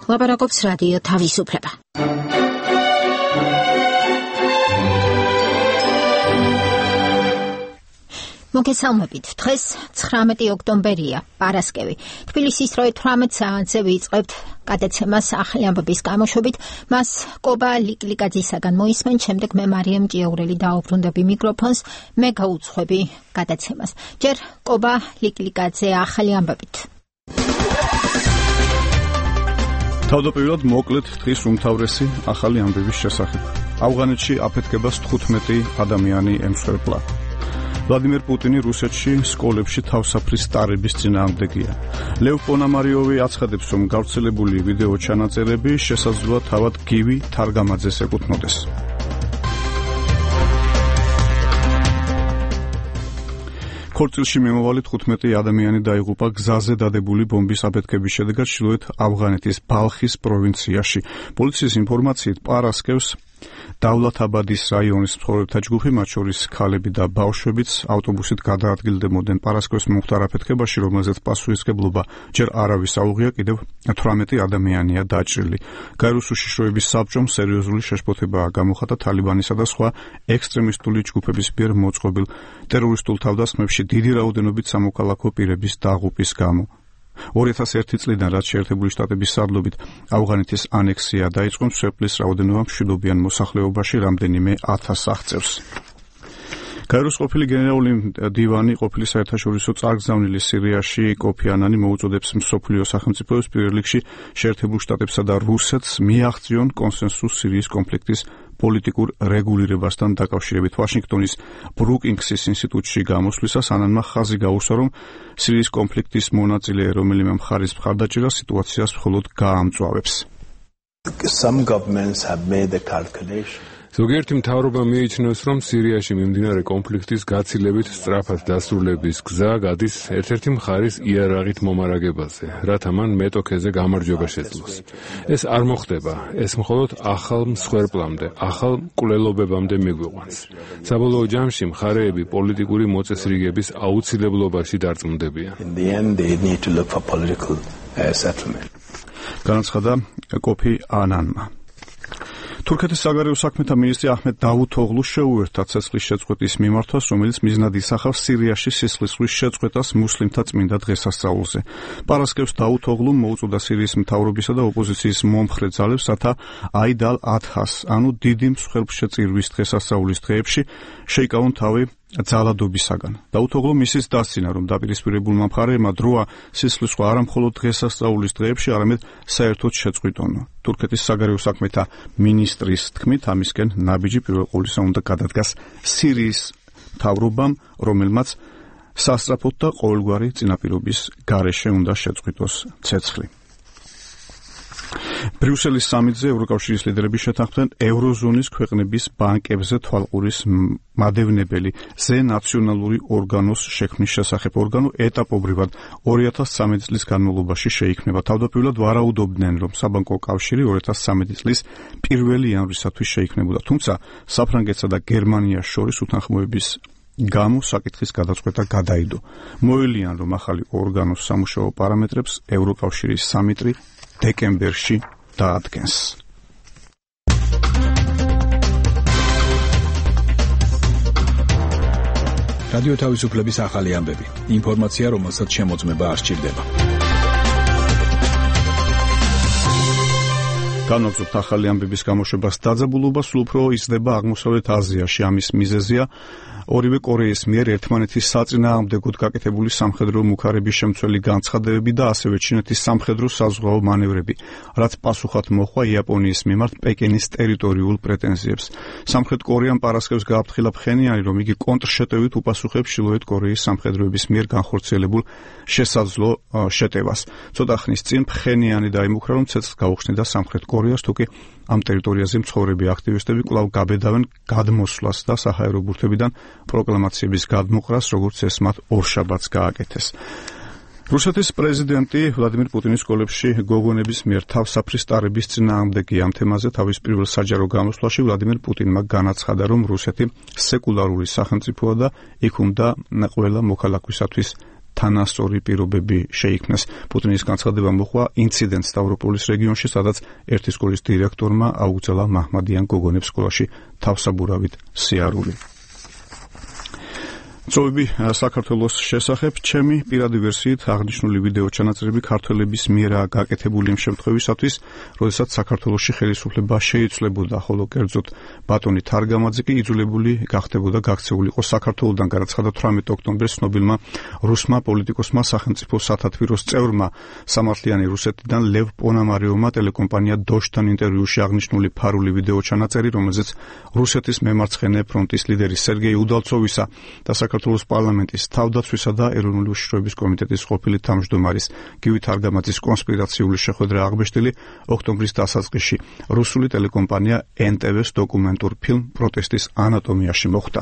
ლაპარაკობს რადიო თავისუფლება. მოგესალმებით. დღეს 19 ოქტომბერია, პარასკევი. თბილისის 18 საათზე ვიწყებთ გადაცემას ახალი ამბების გამოშვებით. მას კობა ლიკლიკაძისაგან მოისმენთ, შემდეგ მე მარიამ ჭიაურელი დაუბრუნდები მიკროფონს, მე გაუძღვები გადაცემას. ჯერ კობა ლიკლიკაძე ახალი ამბებით. თავდაპირველად მოკლედ დღის უმთავრესი ახალი ამბების შესახებ. ავღანეთში აფეთქებას 15 ადამიანი ემსხვერპლა. ვლადიმერ პუტინი რუსეთში სკოლებში თავსაფრის სტარების წინააღმდეგია. ლევ პონამარიოვი აცხადებს, რომ გავრცელებული ვიდეო ჩანაწერები შესაძლოა თავად გივი თარგამაძეს ეკუთვნოდეს. ქორწილში მიმოვალი 15 ადამიანი დაიღუპა გზაზე დადებული ბომბის აფეთქების შედეგად ჩრდილოეთ ავღანეთის ბალხის პროვინციაში. პოლიციის ინფორმაციით პარასკევს დავლათაბადის რაიონის მცხოვრებთა ჯგუფი, მათ შორის ქალები და ბავშვებიც ავტობუსით გადაადგილდებოდნენ პარასკევს მომხდარ აფეთქებაში, რომელზეც პასუხისმგებლობა ჯერ არავის აუღია, კიდევ 18 ადამიანია დაჭრილი. გაეროს უშიშროების საბჭომ სერიოზული შეშფოთება გამოხატა თალიბანისა და სხვა ექსტრემისტული ჯგუფების მიერ მოწყობილ ტერორისტულ თავდასხმებში დიდი რაოდენობით სამოქალაქო პირების დაღუპვის გამო. 2001 წლიდან, რაც შეერთებული შტატების სარდლობით ავღანეთის ანექსია დაიწყო, მსხვერპლის რაოდენობა მშვიდობიან მოსახლეობაში რამდენიმე 1000 აღწევს. გაეროს ყოფილი გენერალური დივანი, ყოფილი საერთაშორისო წარგზავნილი სირიაში კოფი ანანი მოუწოდებს მსოფლიო სახელმწიფოებს პირველ რიგში შეერთებულ შტატებსა და რუსეთს მიაღწიონ კონსენსუსს სირიის კონფლიქტის პოლიტიკურ რეგულირებასთან დაკავშირებით. ვაშინგტონის ბრუკინგსის ინსტიტუტში გამოსვლისას ანანმა ხაზი გაუსვა, რომ სირიის კონფლიქტის მონაწილე რომელიმე მხარის მხარდაჭერა სიტუაციას მხოლოდ გაამწვავებს. Some governments have made the calculation. ზოგიერთი მთავრობა მიიჩნევს, რომ სირიაში მიმდინარე კონფლიქტის გაცილებით სწრაფად დასრულების გზა გადის ერთ-ერთი მხარის იარაღით მომარაგებაზე, რათა მან მეტოქეზე გამარჯვება შეძლოს. ეს არ მოხდება, ეს მხოლოდ ახალ მსხვერპლამდე, ახალ მკვლელობებამდე მიგვიყვანს. საბოლოო ჯამში მხარეები პოლიტიკური მოწესრიგების აუცილებლობაში დარწმუნდებიან. განაცხადა კოფი ანანმა. თურქეთის საგარეო საქმეთა მინისტრი აჰმედ დავუთოღლუ შეუერთდა ცეცხლის შეწყვეტის მიმართვას, რომელიც მიზნად ისახავს სირიაში სისხლისღვრის შეწყვეტას მუსლიმთა წმინდა დღესასწაულზე. პარასკევს დავუთოღლუ მოუწოდა სირიის მთავრობისა და ოპოზიციის მომხრე ძალებს, რათა აიდ ალ-ადჰას, ანუ დიდი მსხვერპლშეწირვის დღესასწაულის დღეებში შეიკავონ თავი ძალადობისაგან. დავუთოღლუ მისის დასცინა, რომ დაპირისპირებულმა მხარეებმა დროა სისხლისღვრა არა მხოლოდ დღესასწაულის დღეებში, არამედ საერთოდ შეწყვიტონ. თურქეთის საგარეო საქმეთა მინისტრის თქმით, ამისკენ ნაბიჯი პირველ ყოვლისა უნდა გადადგას სირიის მთავრობამ, რომელმაც სასწრაფოდ და ყოველგვარი წინაპირობის გარეშე უნდა შეწყვიტოს ცეცხლი. ბრიუსელის სამიტზე ევროკავშირის ლიდერები შეთანხმდნენ ევროზონის ქვეყნების ბანკებზე თვალყურის მადევნებელი ზენაციონალური ორგანოს შექმნის შესახებ. ორგანო ეტაპობრივად 2013 წლის განმავლობაში შეიქმნება. თავდაპირველად ვარაუდობდნენ, რომ საბანკო კავშირი 2013 წლის 1 იანვრისათვის შეიქმნებოდა, თუმცა საფრანგეთსა და გერმანიას შორის უთანხმოების გამო საკითხის გადაწყვეტა გადაიდო. მოელიან, რომ ახალი ორგანოს სამუშაო პარამეტრებს ევროკავშირის სამიტი დეკემბერში დაადგენს. რადიო თავისუფლების ახალი ამბები. ინფორმაცია, რომელსაც შემოწმება არ სჭირდება. განვაგრძობთ ახალი ამბების გამოშვებას. დაძაბულობა სულ უფრო იზრდება აღმოსავლეთ აზიაში. ამის მიზეზია ორივე კორეის მიერ ერთმანეთის საწინააღმდეგოდ გაკეთებული სამხედრო მუქარების შემცველი განცხადებები და ასევე ჩინეთის სამხედრო საზღვაო მანევრები, რაც პასუხად მოჰყვა იაპონიის მიმართ პეკინის ტერიტორიულ პრეტენზიებს. სამხრეთ კორეამ პარასკევს გააფრთხილა ფხენიანი, რომ იგი კონტრშეტევით უპასუხებს ჩრდილოეთ კორეის სამხედროების მიერ განხორციელებულ შესაძლო შეტევას. ცოტა ხნის წინ ფხენიანი დაიმუქრა, რომ ცეცხლს გაუხსნიდა სამხრეთ კორეას, თუკი ამ ტერიტორიაზე მცხოვრები აქტივისტები კვლავ გაბედავენ გადმოსვლას და საჰაერო ბურთებიდან პროკლამაციების გადმოყრას, როგორც ეს მათ ორშაბათს გააკეთეს. რუსეთის პრეზიდენტი ვლადიმერ პუტინის სკოლებში გოგონების მიერ თავსაფრის სტარების წინააღმდეგი. ამ თემაზე თავის პირველ საჯარო გამოსვლაში ვლადიმერ პუტინმა განაცხადა, რომ რუსეთი სეკულარული სახელმწიფოა და იქ უნდა ყველა მოქალაქისათვის თანასწორი პირობები შეიქმნეს. პუტინის განცხადება მოჰყვა ინციდენტს სტავროპოლის რეგიონში, სადაც ერთი სკოლის დირექტორმა აუგზავნა მაჰმადიან გოგონებს სკოლაში თავსაბურავით სიარული. წოვები საქართველოს შესახებ, ჩემი პირადი ვერსიით აღნიშნული ვიდეო ჩანაწერები ქართველების მიერაა გაკეთებული იმ შემთხვევისათვის, როდესაც საქართველოში ხელისუფლება შეიცვლებოდა, ხოლო კერძოდ ბატონი თარგამაძე კი იძულებული გახდებოდა გაქცეულიყო საქართველოდან, განაცხადა 18 ოქტომბერს ცნობილმა რუსმა პოლიტიკოსმა, სახელმწიფო სათათბიროს წევრმა, სამართლიანი რუსეთიდან ლევ პონამარიოვმა ტელეკომპანია დოშთან ინტერვიუში აღნიშნული ფარული ვიდეო ჩანაწერი, რომელზეც რუსეთის მემარცხენე ფრონტის ლიდერი სერგეი უდალცოვისა და საქართველოს პარლამენტის თავდაცვისა და ეროვნული უშიშროების კომიტეტის ყოფილი თავმჯდომარის გივი თარგამაძის კონსპირაციული შეხვედრა აღბეჭდილი ოქტომბრის დასაწყისში რუსული ტელეკომპანია NTV-ს დოკუმენტურ ფილმ პროტესტის ანატომიაში მოხვდა.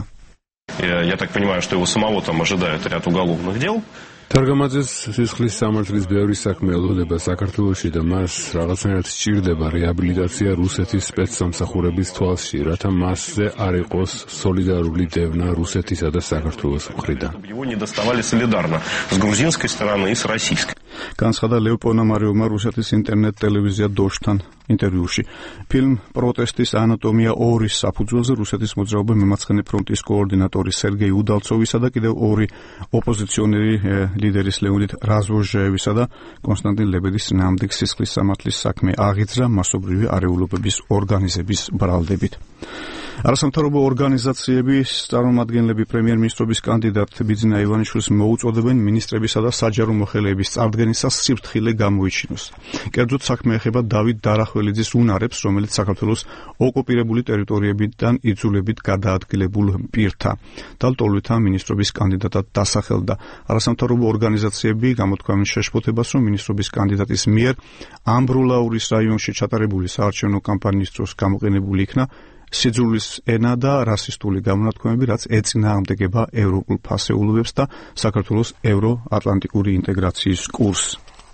Я так понимаю, что его самого там ожидает ряд уголовных дел. თარგამაძეს სისხლის სამართლის ბევრი საქმე ელოდება საქართველოში და მას რაღაცნაირად სჭირდება რეაბილიტაცია რუსეთის სპეცსამსახურების თვალში, რათა მასზე არ იყოს სოლიდარული დევნა რუსეთისა და საქართველოს მხრიდან. Его не доставали солидарно с грузинской стороны и с российской. განცხადა ლევ პონამარიოვმა რუსეთის ინტერნეტ ტელევიზია დოშთან ინტერვიუში. ფილმ პროტესტის ანატომია 2-ის საფუძველზე რუსეთის მოძრაობა მემარცხენე ფრონტის კოორდინატორი სერგეი უდალცოვისა და კიდევ ორი ოპოზიციონერი ლიდერის ლეონიდ რაზვოჟეევისა და კონსტანტინ ლებედის წინააღმდეგ სისხლის სამართლის საქმე აღიძრა მასობრივი არეულობების ორგანიზების ბრალდებით. არასამთავრობო ორგანიზაციების წარმომადგენლები პრემიერ-მინისტრობის კანდიდატ ბიძინა ივანიშვილს მოუწოდებენ მინისტრებისა და საჯარო მოხელეების წარდგენისას სიფრთხილე გამოიჩინოს. კერძოდ საქმე ეხება დავით დარახველიძის უნარებს, რომელიც საქართველოს ოკუპირებული ტერიტორიებიდან იძულებით გადაადგილებულ პირთა და ლტოლვითა მინისტრობის კანდიდატად დასახელდა. არასამთავრობო ორგანიზაციები გამოთქვამენ შეშფოთებას, რომ მინისტრობის კანდიდატის მიერ ამბროლაურის რაიონში ჩატარებული საარჩევნო კამპანიის დროს გამოყენებული იქნა სიძულვის ენა და რასისტული გამონათქვამები, რაც ეწინააღმდეგება ევროპულ ფასეულობებს და საქართველოს ევროატლანტიკური ინტეგრაციის კურსს.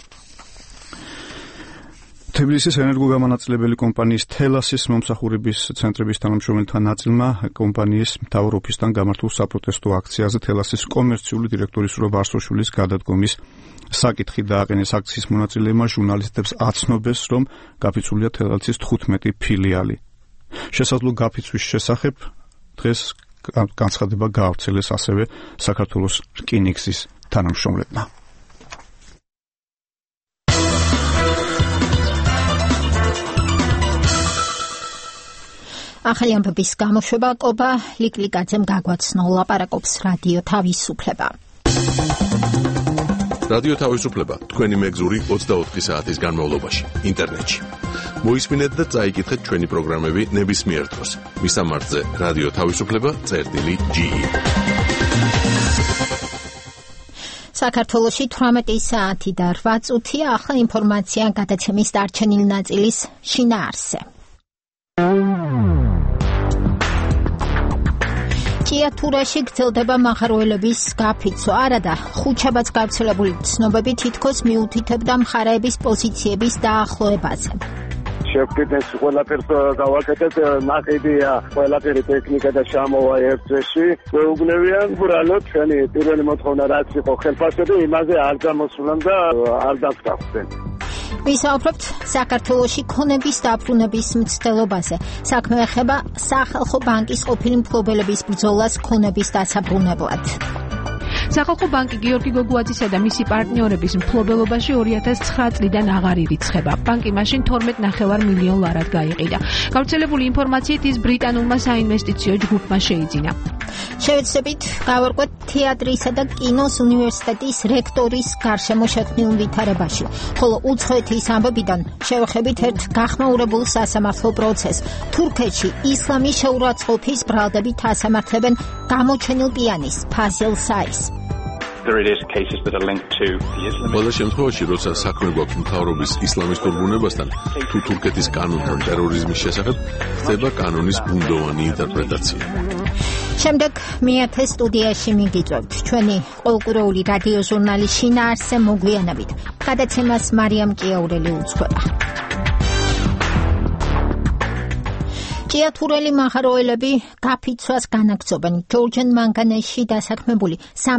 თბილისის ენერგოგამანაწილებელი კომპანიის თელასის მომსახურების ცენტრების თანამშრომელთა ნაწილმა კომპანიის მთავარ ოფისთან გამართულ საპროტესტო აქციაზე თელასის კომერციული დირექტორის სურა ვარსოშვილის გადადგომის საკითხი დააყენეს. აქციის მონაწილეებმა ჟურნალისტებს აცნობეს, რომ გაფიცულია თელასის 15 ფილიალი. შესაძლო გაფიცვის შესახებ დღეს განცხადება გაავრცელეს ასევე საქართველოს რკინიგზის თანამშრომლებმა. ახალი ამბების გამოშვება კობა ლიკლიკაძემ გაგვაცნო, ლაპარაკობს რადიო თავისუფლება. რადიო თავისუფლება თქვენი მეგზური 24 საათის განმავლობაში ინტერნეტში. მოისმინეთ და წაიკითხეთ ჩვენი პროგრამები ნებისმიერ დროს. მისამართზე რადიო თავისუფლება.ge. საქართველოში 18 საათი და 8 წუთია. ახლა ინფორმაცია გადაცემის დარჩენილი ნაწილის შინაარსზე. ჭიათურაში გრძელდება მაღაროელების გაფიცვა. არადა, ხუთშაბათს გავრცელებული ცნობები თითქოს მიუთითებდა მხარეების პოზიციების დაახლოებაზე. შევკეთეს ყველაფერს გავაკეთეთ, ნაყიდია ყველაფერი ტექნიკა და ჩამოვა ერთ წესში. გვეუბნებიან უბრალოდ ჩვენი პირველი მოთხოვნა რაც იყო ხელფასები, იმაზე არ გამოსულან და არ დაგწავდნენ. ვისაუბრებთ საქართველოში ქონების დაბრუნების მცდელობაზე. საქმე ეხება სახალხო ბანკის ყოფილი მფლობელების ბრძოლას ქონების დასაბრუნებლად. სახალხო ბანკი გიორგი გოგუაძისა და მისი პარტნიორების მფლობელობაში 2009 წლიდან აღარ ირიცხება. ბანკი მაშინ 12.5 მილიონ ლარად გაიყიდა. გავრცელებული ინფორმაციით ის ბრიტანულმა საინვესტიციო ჯგუფმა შეიძინა. შევეცდებით გავარკვეთ თეატრისა და კინოს უნივერსიტეტის რექტორის გარშემო შექმნილ ვითარებაში, ხოლო უცხოეთის ამბებიდან შევეხებით ერთ გახმაურებულ სასამართლო პროცესს. თურქეთში ისლამის შეურაცხყოფის ბრალდებით ასამართლებენ გამოჩენილ პიანის ფაზელ საის. ყველა შემთხვევაში, როცა საქმე გვაქვს მთავრობის ისლამისტურ ბუნებასთან, თუ თურქეთის კანონთან ტერორიზმის შესახებ, ხდება კანონის ბუნდოვანი ინტერპრეტაცია. შემდეგ მეათე სტუდიაში მიგიწევთ ჩვენი ყოველკვირეული რადიო ჟურნალი შინაარსზე მოგვიანებით. გადაცემას მარიამ კიაურელი უძღვება. ჭიათურელი მაღაროელები გაფიცვას განაგრძობენ. ჯორჯენ მანგანეში დასაქმებული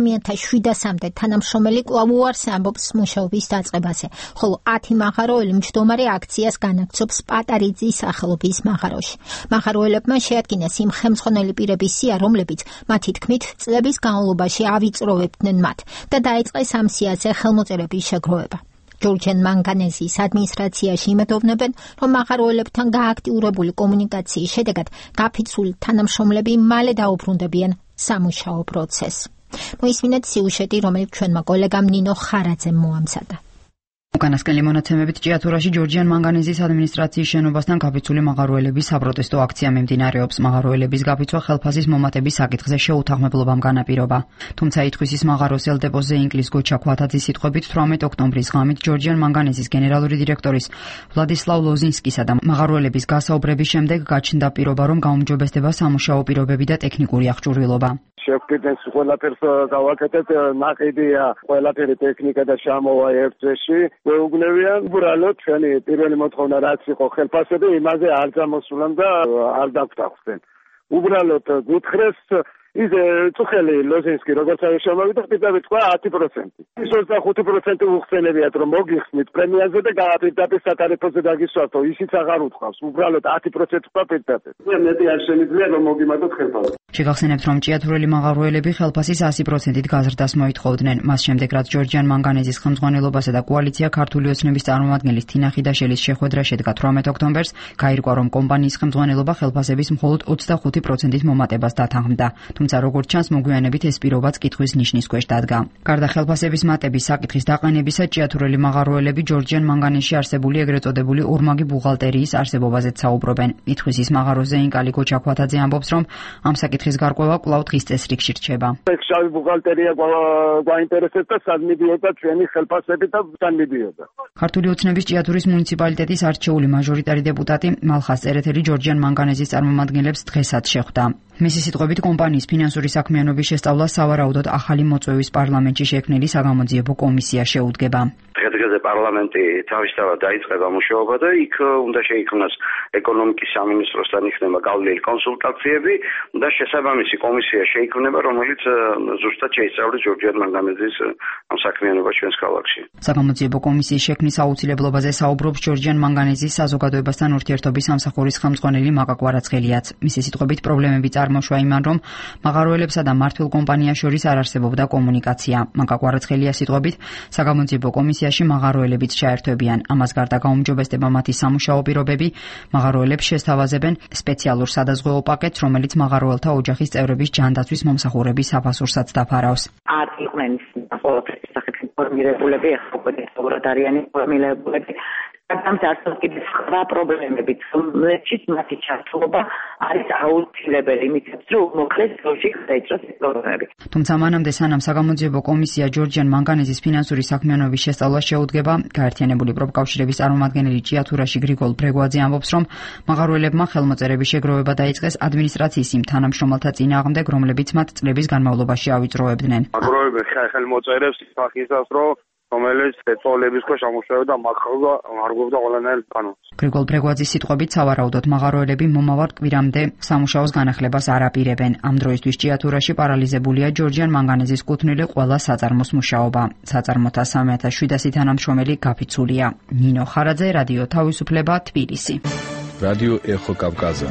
3700-მდე თანამშრომელი კვლავ უარს ამბობს მუშაობის დაწყებაზე, ხოლო 10 მაღაროელი მჯდომარე აქციას განაგრძობს პატარიძის სახელობის მაღაროში. მაღაროელებმა შეადგინეს იმ ხელმძღვანელი პირების სია, რომლებიც მათი თქმით წლების განმავლობაში ავიწროვებდნენ მათ და დაიწყეს ამ სიაზე ხელმოწერების შეგროვება. ჯორჯენ მანგანეზის ადმინისტრაციაში იმედოვნებენ, რომ მაღაროელებთან გააქტიურებული კომუნიკაციის შედეგად გაფიცული თანამშრომლები მალე დაუბრუნდებიან სამუშაო პროცესს. მოისმინეთ სიუჟეტი, რომელიც ჩვენმა კოლეგამ ნინო ხარაძემ მოამზადა. უკანასკნელი მონაცემებით ჭიათურაში ჯორჯიან მანგანეზის ადმინისტრაციის შენობასთან გაფიცული მაღაროელების საპროტესტო აქცია მიმდინარეობს. მაღაროელების გაფიცვა ხელფასის მომატების საკითხზე შეუთანხმებლობამ განაპირობა. თუმცა ითხვისის მაღაროს ელდებოზე ინგლის გოჩა ქვათაძის სიტყვებით 18 ოქტომბრის ღამით ჯორჯიან მანგანეზის გენერალური დირექტორის ვლადისლავ ლოზინსკისა და მაღაროელების გასაუბრების შემდეგ გაჩნდა პირობა, რომ გაუმჯობესდება სამუშაო პირობები და ტექნიკური აღჭურვილობა. შევკიდეთ ყველაფერს გავაკეთეთ, ნაყიდია ყველაფერი ტექნიკა და შემოვა ერთ წესში. გვეუბნებიან უბრალოდ ჩვენი პირველი მოთხოვნა რაც იყო ხელფასები, იმაზე არ გამოსულან და არ დაგვტახსენ. უბრალოდ გითხრეს ის წუხელი ლოზინსკი როგორც არის შემოვიდა პირდაპირ თქვა 10%. ის 25% უხსენებიათ რომ მოგიხსნით პრემიაზე და პირდაპირ სატარიფოზე დაგისვათო, ისიც აღარ უთქვავს. უბრალოდ 10% თქვა პირდაპირ. მეტი არ შემიძლია რომ მოგიმატოთ ხელფასი. შეგახსენებთ, რომ ჭიათურელი მაღაროელები ხელფასის 100%-ით გაზრდას მოითხოვდნენ. მას შემდეგ, რაც ჯორჯიან მანგანეზის ხელმძღვანელობასა და კოალიცია ქართული ოცნების წარმომადგენლის თინა ხიდაშელის შეხვედრა შედგა 18 ოქტომბერს, გაირკვა, რომ კომპანიის ხელმძღვანელობა ხელფასების მხოლოდ 25%-ით მომატებას დათანხმდა. თუმცა როგორც ჩანს, მოგვიანებით ეს პირობაც კითხვის ნიშნის ქვეშ დადგა. გარდა ხელფასების მატების საკითხის დაყენებისა, ჭიათურელი მაღაროელები ჯორჯიან მანგანეში არსებული ეგრეთ წოდებული ორმაგი ბუღალტერიის არსებობაზეც საუბრობენ. ითხვისის მაღაროზე ინკალი გოჩა ქვათაძე ამბობს, რომ ამ საკითხის გარკვევა კვლავ დღის წესრიგში რჩება. შავი ბუღალტერია გვაინტერესებს და სად მიდიოდა ჩვენი ხელფასები და თან მიდიოდა. ქართული ოცნების ჭიათურის მუნიციპალიტეტის არჩეული მაჟორიტარი დეპუტატი მალხას წერეთელი ჯორჯიან მანგანეზის წარმომადგენლებს დღესაც შეხვდა. მისი სიტყვებით, კომპანიის ფინანსური საქმიანობის შესწავლა სავარაუდოდ ახალი მოწვევის პარლამენტში შექმნილი საგამოძიებო კომისია შეუდგება. დღეს პარლამენტი თავისთავად დაიწყება მუშაობა და იქ უნდა შეიქმნას ეკონომიკის სამინისტროსთან იქნება გავლილი კონსულტაციები და შესაბამისი კომისია შეიქმნება, რომელიც ზუსტად შეისწავლის ჯორჯიან მანგანეზის ამ საქმიანობას ჩვენს ქალაქში. საგამოძიებო კომისიის შექმნის აუცილებლობაზე საუბრობს ჯორჯიან მანგანეზის საზოგადოებასთან ურთიერთობის სამსახურის ხელმძღვანელი მაკა კვარაცხელიაც. მისი სიტყვებით, პრობლემები წარმოშვა იმან, რომ მაღაროელებსა და მმართველ კომპანიას შორის არ არსებობდა კომუნიკაცია. მაკა კვარაცხელიას სიტყვებით, საგამოძიებო კომისიაში მაღაროელებიც ჩაერთვებიან. ამას გარდა გაუმჯობესდება მათი სამუშაო პირობები, მაღაროელებს შესთავაზებენ სპეციალურ სადაზღვეო პაკეტს, რომელიც მაღაროელთა ოჯახის წევრების ჯანდაცვის მომსახურების საფასურსაც დაფარავს. არ იყვნენ ყოველთვის სახელი ფორმირებულები, ახლა უკვე სწორად არიან ფორმირებულები. სამწარსო კიდე სხვა პრობლემები, რომელშიც მათი ჩართულობა არის აუცილებელი, იმითაც რომ მოკლედ დროში გადაიჭრას ეს პრობლემები. თუმცა მანამდე სანამ საგამოძიებო კომისია ჯორჯიან მანგანეზის ფინანსური საქმიანობის შესწავლა შეუდგება, გაერთიანებული პროფკავშირების წარმომადგენელი ჭიათურაში გრიგოლ ბრეგვაძე ამბობს, რომ მაღაროელებმა ხელმოწერების შეგროვება დაიწყეს ადმინისტრაციის იმ თანამშრომელთა წინააღმდეგ, რომლებიც მათ წლების განმავლობაში ავიწროვებდნენ. მაღაროელები ხელმოწერებს ისახისას, რომ რომელიც ეწოლების ქვეშ ამუშავებდა მაღაროა მარგობდა ყველანაირ კანონს. გრიგოლ ბრეგვაძის სიტყვებით, სავარაუდოდ მაღაროელები მომავალ კვირამდე სამუშაოს განახლებას არ აპირებენ. ამ დროისთვის ჭიათურაში პარალიზებულია ჯორჯიან მანგანეზის კუთვნილი ყველა საწარმოს მუშაობა. საწარმოთა 3700 თანამშრომელი გაფიცულია. ნინო ხარაძე, რადიო თავისუფლება, თბილისი. რადიო ეხო კავკაზა.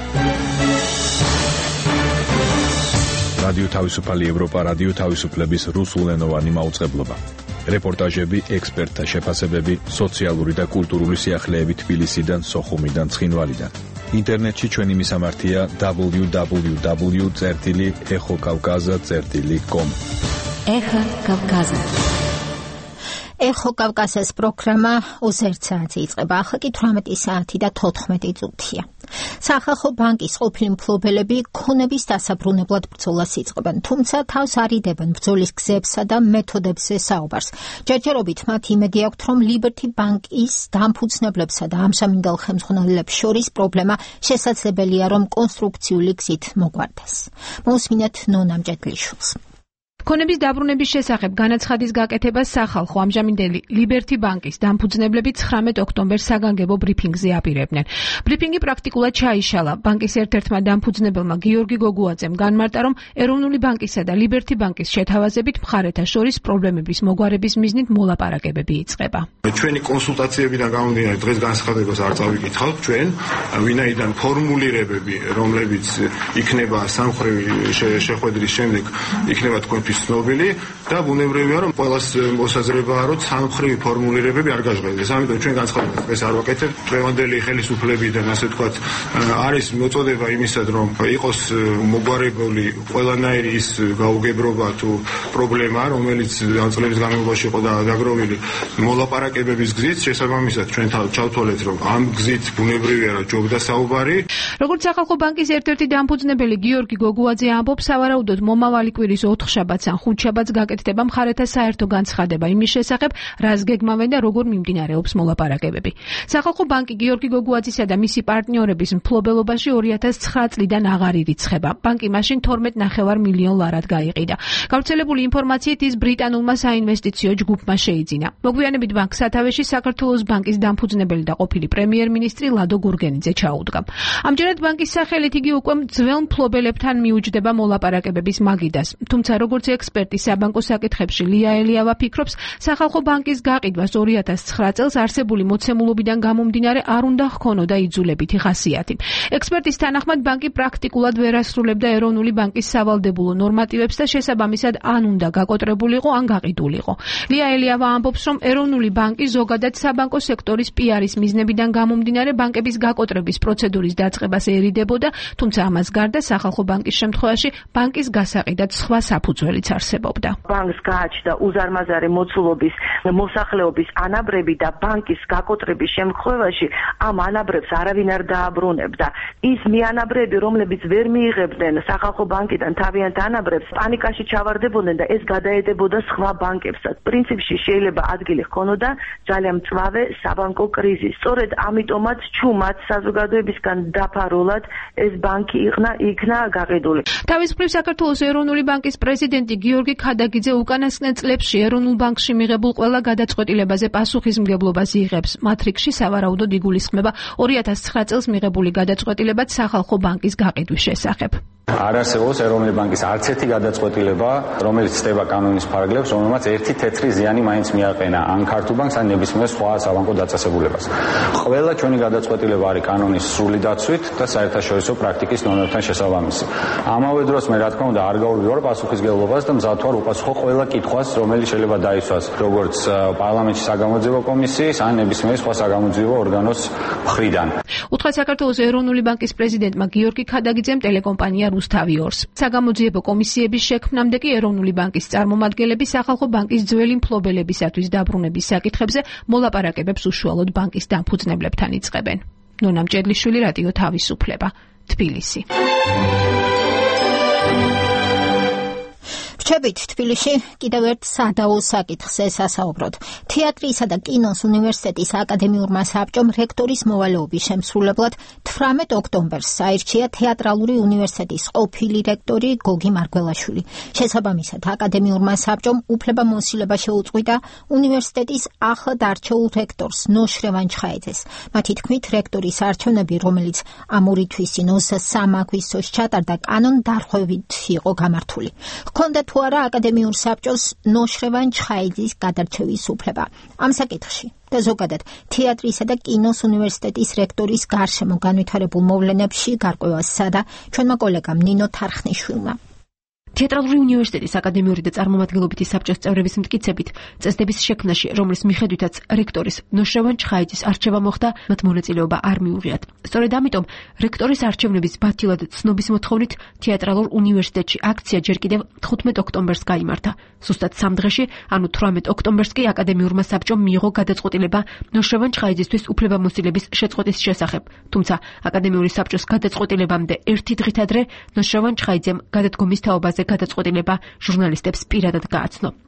რადიო თავისუფალი ევროპა, რადიო თავისუფლების რუსულენოვანი მაუწყებლობა. რეპორტაჟები, ექსპერტთა შეფასებები, სოციალური და კულტურული სიახლეები თბილისიდან, სოხუმიდან, ცხინვალიდან. ინტერნეტში ჩვენი მისამართია www.exokavkaza.com. ეხო კავკაზა. ეხო კავკაზას პროგრამა 20 საათი იწყება. ახლა კი 18 საათი და 14 წუთია. სახალხო ბანკის ყოფილი მფლობელები ქონების დასაბრუნებლად ბრძოლას იწყებენ, თუმცა თავს არიდებენ ბრძოლის გზებსა და მეთოდებზე საუბარს. ჯერჯერობით მათ იმედი აქვთ, რომ Liberty ბანკის დამფუძნებლებსა და ამჟამინდელ ხელმძღვანელებს შორის პრობლემა შესაძლებელია, რომ კონსტრუქციული გზით მოგვარდეს. მოусმინეთ ნონა მჭედლიშვილს. ქონების დაბრუნების შესახებ განაცხადის გაკეთებას სახალხო ამჟამინდელი ლიბერთი ბანკის დამფუძნებლები 19 ოქტომბერს საგანგებო ბრიფინგზე აპირებდნენ. ბრიფინგი პრაქტიკულად ჩაიშალა. ბანკის ერთ-ერთმა დამფუძნებელმა გიორგი გოგუაძემ განმარტა, რომ ეროვნული ბანკისა და ლიბერთი ბანკის შეთავაზებით მხარეთა შორის პრობლემების მოგვარების მიზნით მოლაპარაკებები იწყება. ჩვენი კონსულტაციებიდან გამომდინარე დღეს განცხადებას არ წავიკითხავთ ჩვენ, ვინაიდან ფორმულირებები, რომლებიც იქნება სამხრივი შეხვედრის შემდეგ იქნება თქვენთვის ცნობილი და ბუნებრივია რომ ყველას მოსაზრებაა რომ სამხრივი ფორმულირებები არ გაჟღერდეს. ამიტომ ჩვენ განცხადებას დღეს არ ვაკეთებთ. დღევანდელი ხელისუფლებიდან ასე ვთქვათ არის მოწოდება იმისად რომ იყოს მოგვარებული ყველანაირი ის გაუგებრობა თუ პრობლემა რომელიც ამ წლების განმავლობაში იყო დაგროვილი მოლაპარაკებების გზით შესაბამისად ჩვენ ჩავთვალეთ რომ ამ გზით ბუნებრივია რომ ჯობდა საუბარი. როგორც სახალხო ბანკის ერთ-ერთი დამფუძნებელი გიორგი გოგუაძე ამბობს, სავარაუდოდ მომავალი კვირის 4 შაბათს ან 5 შაბათს გაკეთდება მხარეთა საერთო განცხადება იმის შესახებ, რას გეგმავენ და როგორ მიმდინარეობს მოლაპარაკებები. სახალხო ბანკი გიორგი გოგუაძისა და მისი პარტნიორების მფლობელობაში 2009 წლიდან აღარ ირიცხება. ბანკი მაშინ 12.5 მილიონ ლარად გაიყიდა. გავრცელებული ინფორმაციით ის ბრიტანულმა საინვესტიციო ჯგუფმა შეიძინა. მოგვიანებით ბანკს სათავეში საქართველოს ბანკის დამფუძნებელი და ყოფილი პრემიერ-მინისტრი ლადო გურგენიძე ჩაუდგა. ამჯერად ბანკის სახელით იგი უკვე ძველ მფლობელებთან მიუჯდება მოლაპარაკებების მაგიდას. თუმცა როგორც ექსპერტი საბანკო საკითხებში ლია ელიავა ფიქრობს, სახალხო ბანკის გაყიდვას 2009 წელს არსებული მოცემულობიდან გამომდინარე არ უნდა ჰქონოდა იძულებითი ხასიათი. ექსპერტის თანახმად ბანკი პრაქტიკულად ვერ ასრულებდა ეროვნული ბანკის სავალდებულო ნორმატივებს და შესაბამისად ან უნდა გაკოტრებულიყო, ან გაყიდულიყო. ლია ელიავა ამბობს, რომ ეროვნული ბანკი ზოგადად საბანკო სექტორის პიარის მიზნებიდან გამომდინარე ბანკების გაკოტრების პროცედურის დაწყებას ერიდებოდა, თუმცა ამას გარდა სახალხო ბანკის შემთხვევაში ბანკის გასაყიდად სხვა საფუძველიც არსებობდა. ბანკს გააჩნდა უზარმაზარი მოცულობის მოსახლეობის ანაბრები და ბანკის გაკოტრების შემთხვევაში ამ ანაბრებს არავინ არ დააბრუნებდა. ის მიანაბრები, რომლებიც ვერ მიიღებდნენ სახალხო ბანკიდან თავიანთ ანაბრებს, პანიკაში ჩავარდებოდნენ და ეს გადაედებოდა სხვა ბანკებსაც. პრინციპში შეიძლება ადგილი ჰქონოდა ძალიან მწვავე საბანკო კრიზის. სწორედ ამიტომაც ჩუმად საზოგადოებისგან დაფარულად ეს ბანკი იქნა გაყიდული. თავის მხრივ საქართველოს ეროვნული ბანკის პრეზიდენტი გიორგი ქადაგიძე უკანასკნელ წლებში ეროვნულ ბანკში მიღებულ ყველა გადაწყვეტილებაზე პასუხისმგებლობას იღებს. მათ რიგში სავარაუდოდ იგულისხმება 2009 წელს მიღებული გადაწყვეტილებაც სახალხო ბანკის გაყიდვის შესახებ. არ არსებობს ეროვნული ბანკის არც ერთი გადაწყვეტილება, რომელიც ცდება კანონის ფარგლებს, რომელმაც ერთი თეთრი ზიანი მაინც მიაყენა ან ქართულ ბანკს, ან ნებისმიერ სხვა საბანკო დაწესებულებას. ყველა ჩვენი გადაწყვეტილება არის კანონის სრული დაცვით და საერთაშორისო პრაქტიკის ნორმებთან შესაბამისი. ამავე დროს მე რა თქმა უნდა არ გავუვიარ პასუხისმგებლობას და მზად ვარ უპასუხო ყველა კითხვას, რომელიც შეიძლება დაისვას როგორც პარლამენტში საგამოძიებო კომისიის, ან ნებისმიერ სხვა საგამოძიებო ორგანოს მხრიდან. უთხრა საქართველოს ეროვნული ბანკის პრეზიდენტმა გიორგი ქადაგიძემ ტელეკომპანია რუსთავი 2-ს. საგამოძიებო კომისიების შექმნამდე კი ეროვნული ბანკის წარმომადგენლები სახალხო ბანკის ძველი მფლობელებისათვის დაბრუნების საკითხებზე მოლაპარაკებებს უშუალოდ ბანკის დამფუძნებლებთან იწყებენ. ნონა მჭედლიშვილი, რადიო თავისუფლება, თბილისი. რჩებით თბილისში კიდევ ერთ სადაო საკითხზე სასაუბროთ. თეატრისა და კინოს უნივერსიტეტის აკადემიურმა საბჭომ რექტორის მოვალეობის შემსრულებლად 18 ოქტომბერს საირჩია თეატრალური უნივერსიტეტის ყოფილი რექტორი გოგი მარგველაშვილი. შესაბამისად აკადემიურმა საბჭომ უფლებამოსილება შეუწყვიტა უნივერსიტეტის ახლად არჩეულ რექტორს ნოშრევან ჩხაიძეს. მათი თქმით, რექტორის არჩევნები, რომელიც ამ ორი თვისინ 23 აგვისტოს ჩატარდა, კანონდარღვევით იყო გამართული. ჰქონდა თუ არა აკადემიურ საბჭოს ნოშრევან ჩხაიძის გადარჩევის უფლება. ამ საკითხში და ზოგადად თეატრისა და კინოს უნივერსიტეტის რექტორის გარშემო განვითარებულ მოვლენებში გარკვევა სცადა ჩვენმა კოლეგამ ნინო თარხნიშვილმა. თეატრალური უნივერსიტეტის აკადემიური და წარმომადგენლობითი საბჭოს წევრების მტკიცებით, წესდების შექმნაში, რომლის მიხედვითაც რექტორის ნოშრევან ჩხაიძის არჩევა მოხდა, მათ მონაწილეობა არ მიუღიათ. სწორედ ამიტომ რექტორის არჩევნების ბათილად ცნობის მოთხოვნით თეატრალურ უნივერსიტეტში აქცია ჯერ კიდევ 15 ოქტომბერს გაიმართა. ზუსტად 3 დღეში, ანუ 18 ოქტომბერს კი აკადემიურმა საბჭომ მიიღო გადაწყვეტილება ნოშრევან ჩხაიძისთვის უფლებამოსილების შეწყვეტის შესახებ. თუმცა აკადემიური საბჭოს გადაწყვეტილებამდე ერთი დღით ადრე ნოშრევან ჩხაიძემ გადადგომის თაობაზე გადაწყვეტილება ჟურნალისტებს პირადად გააცნო.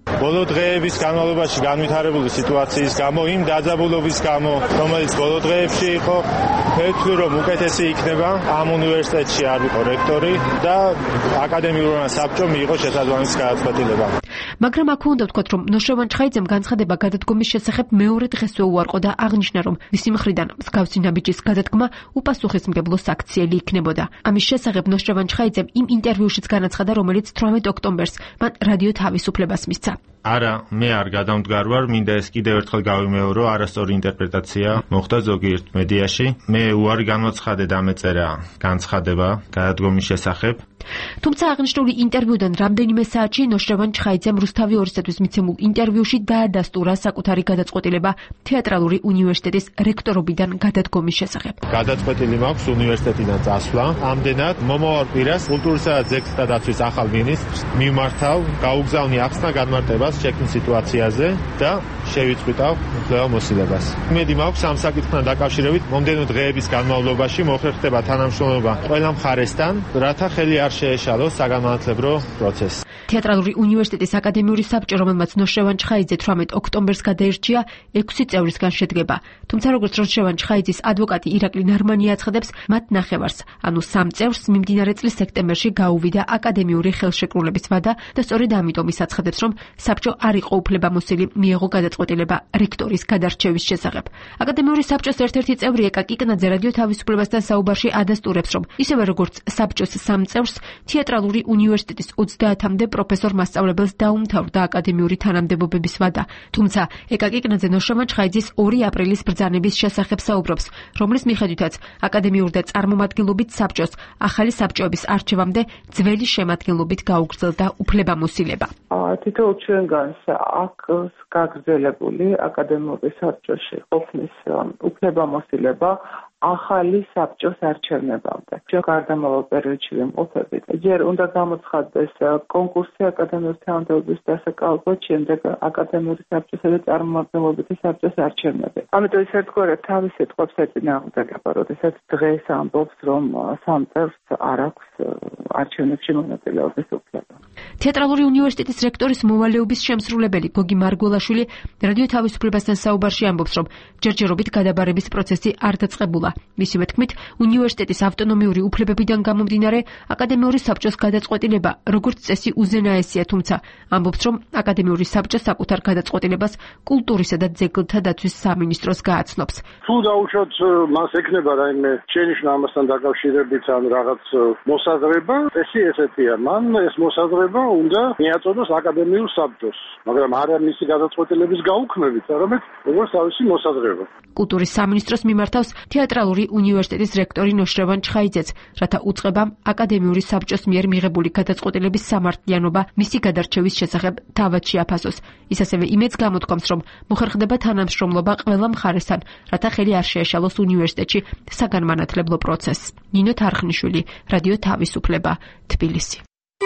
ბოლო დღეების განმავლობაში განვითარებული სიტუაციის გამო, იმ დაძაბულობის გამო, რომელიც ბოლო დღეებში იყო, ვფიქრობ, რომ უკეთესი იქნება ამ უნივერსიტეტში არ იყო რექტორი და აკადემიურმა საბჭომ მიიღო შესაძლებლობის გადაწყვეტილება. მაგრამ აქ უნდა ვთქვათ, რომ ნოშევან ჩხაიძემ განცხადება გადადგომის შესახებ მეორე დღესვე უარყო და აღნიშნა, რომ მისი მხრიდან მსგავსი ნაბიჯის გადადგმა უპასუხისმგებლო საქციელი იქნებოდა. ამის შესახებ ნოშევან ჩხაიძემ იმ ინტერვიუშიც განაცხადა, რომელიც 18 ოქტომბერს მან რადიო თავისუფლებას მისცა. არა, მე არ გადამდგარ ვარ, მინდა ეს კიდევ ერთხელ გავიმეორო, არასწორი ინტერპრეტაცია მოხდა ზოგიერთ მედიაში. მე უარი განვაცხადე და მეწერა განცხადება გადადგომის შესახებ. თუმცა აღნიშნული ინტერვიუდან რამდენიმე საათში ნოშევან ჩხაიძემ რუსთავი 2-ისთვის მიცემულ ინტერვიუში დაადასტურა საკუთარი გადაწყვეტილება თეატრალური უნივერსიტეტის რექტორობიდან გადადგომის შესახებ. გადაწყვეტილი მაქვს უნივერსიტეტიდან წასვლა. ამდენად მომავალ კვირას კულტურისა და ძეგლთა დაცვის ახალ მინისტრს მიმართავ, გაუგზავნი ახსნა განმარტებას შექმნილ სიტუაციაზე და შევიწყვიტავ მკვლევარ მოსილებას. იმედი მაქვს ამ საკითხთან დაკავშირებით მომდევნო დღეების განმავლობაში მოხერხდება თანამშრომლობა ყველა მხარესთან, რათა ხელი არ შეეშალოს საგანმანათლებლო პროცესს. თეატრალური უნივერსიტეტის აკადემიური საბჭო, რომელმაც ნოშევან ჩხაიძე 18 ოქტომბერს გადაერჩია, 6 წევრისგან შედგება. თუმცა როგორც ნოშევან ჩხაიძის ადვოკატი ირაკლი ნარმანი აცხადებს, მათ ნახევარს, ანუ 3 წევრს მიმდინარე წლის სექტემბერში გაუვიდა აკადემიური ხელშეკრულების ვადა და სწორედ ამიტომ ის აცხადებს, რომ საბჭო არ იყო უფლებამოსილი მიეღო გადაწყვეტილება რექტორის გადარჩევის შესახებ. აკადემიური საბჭოს ერთ-ერთი წევრი ეკა კიკნაძე რადიო თავისუფლებასთან საუბარში ადასტურებს, რომ ისევე როგორც საბჭოს 3 წევრს თეატრალური უნივერსიტეტის 30-მდე პროფესორ მასწავლებელს დაუმთავრდა აკადემიური თანამდებობების ვადა. თუმცა ეკა კიკნაძე ნოშევან ჩხაიძის 2 აპრილის ბრძანების შესახებ საუბრობს, რომლის მიხედვითაც აკადემიურ და წარმომადგენლობით საბჭოს ახალი საბჭოების არჩევამდე ძველი შემადგენლობით გაუგრძელდა უფლებამოსილება. თითოეულ ჩვენგანს აქვს გაგრძელებული აკადემიური საბჭოში ყოფნის უფლებამოსილება ახალი საბჭოს არჩევნებამდე. ჩვენ გარდამავალ პერიოდში ვიმყოფებით. ჯერ უნდა გამოცხადდეს კონკურსი აკადემიური თანამდებობის დასაკავებლად, შემდეგ აკადემიური საბჭოსა და წარმომადგენლობითი საბჭოს არჩევნები. ამიტომ ის ერთგვარად თავის სიტყვებს ეწინააღმდეგება, როდესაც დღეს ამბობს, რომ 3 წევრს არ აქვს არჩევნებში მონაწილეობის უფლება. თეატრალური უნივერსიტეტის რექტორის მოვალეობის შემსრულებელი გოგი მარგველაშვილი რადიო თავისუფლებასთან საუბარში ამბობს, რომ ჯერჯერობით გადაბარების პროცესი არ დაწყებულა. მისივე თქმით, უნივერსიტეტის ავტონომიური უფლებებიდან გამომდინარე, აკადემიური საბჭოს გადაწყვეტილება როგორც წესი უზენაესია, თუმცა ამბობს, რომ აკადემიური საბჭო საკუთარ გადაწყვეტილებას კულტურისა და ძეგლთა დაცვის სამინისტროს გააცნობს. თუ დაუშვათ მას ექნება რაიმე შენიშვნა ამასთან დაკავშირებით ან რაღაც მოსაზრება, წესი ესეთია, მან ეს მოსაზრება უნდა მიაწოდოს აკადემიურ საბჭოს, მაგრამ არა მისი გადაწყვეტილების გაუქმებით, არამედ როგორც თავისი მოსაზრება. კულტურის სამინისტროს მიმართავს თეატრალური უნივერსიტეტის რექტორი ნოშევან ჩხაიძეც, რათა უწყებამ აკადემიური საბჭოს მიერ მიღებული გადაწყვეტილების სამართლიანობა მისი გადარჩევის შესახებ თავად შეაფასოს. ის ასევე იმედს გამოთქვამს, რომ მოხერხდება თანამშრომლობა ყველა მხარესთან, რათა ხელი არ შეეშალოს უნივერსიტეტში საგანმანათლებლო პროცესს. ნინო თარხნიშვილი, რადიო თავისუფლება, თბილისი.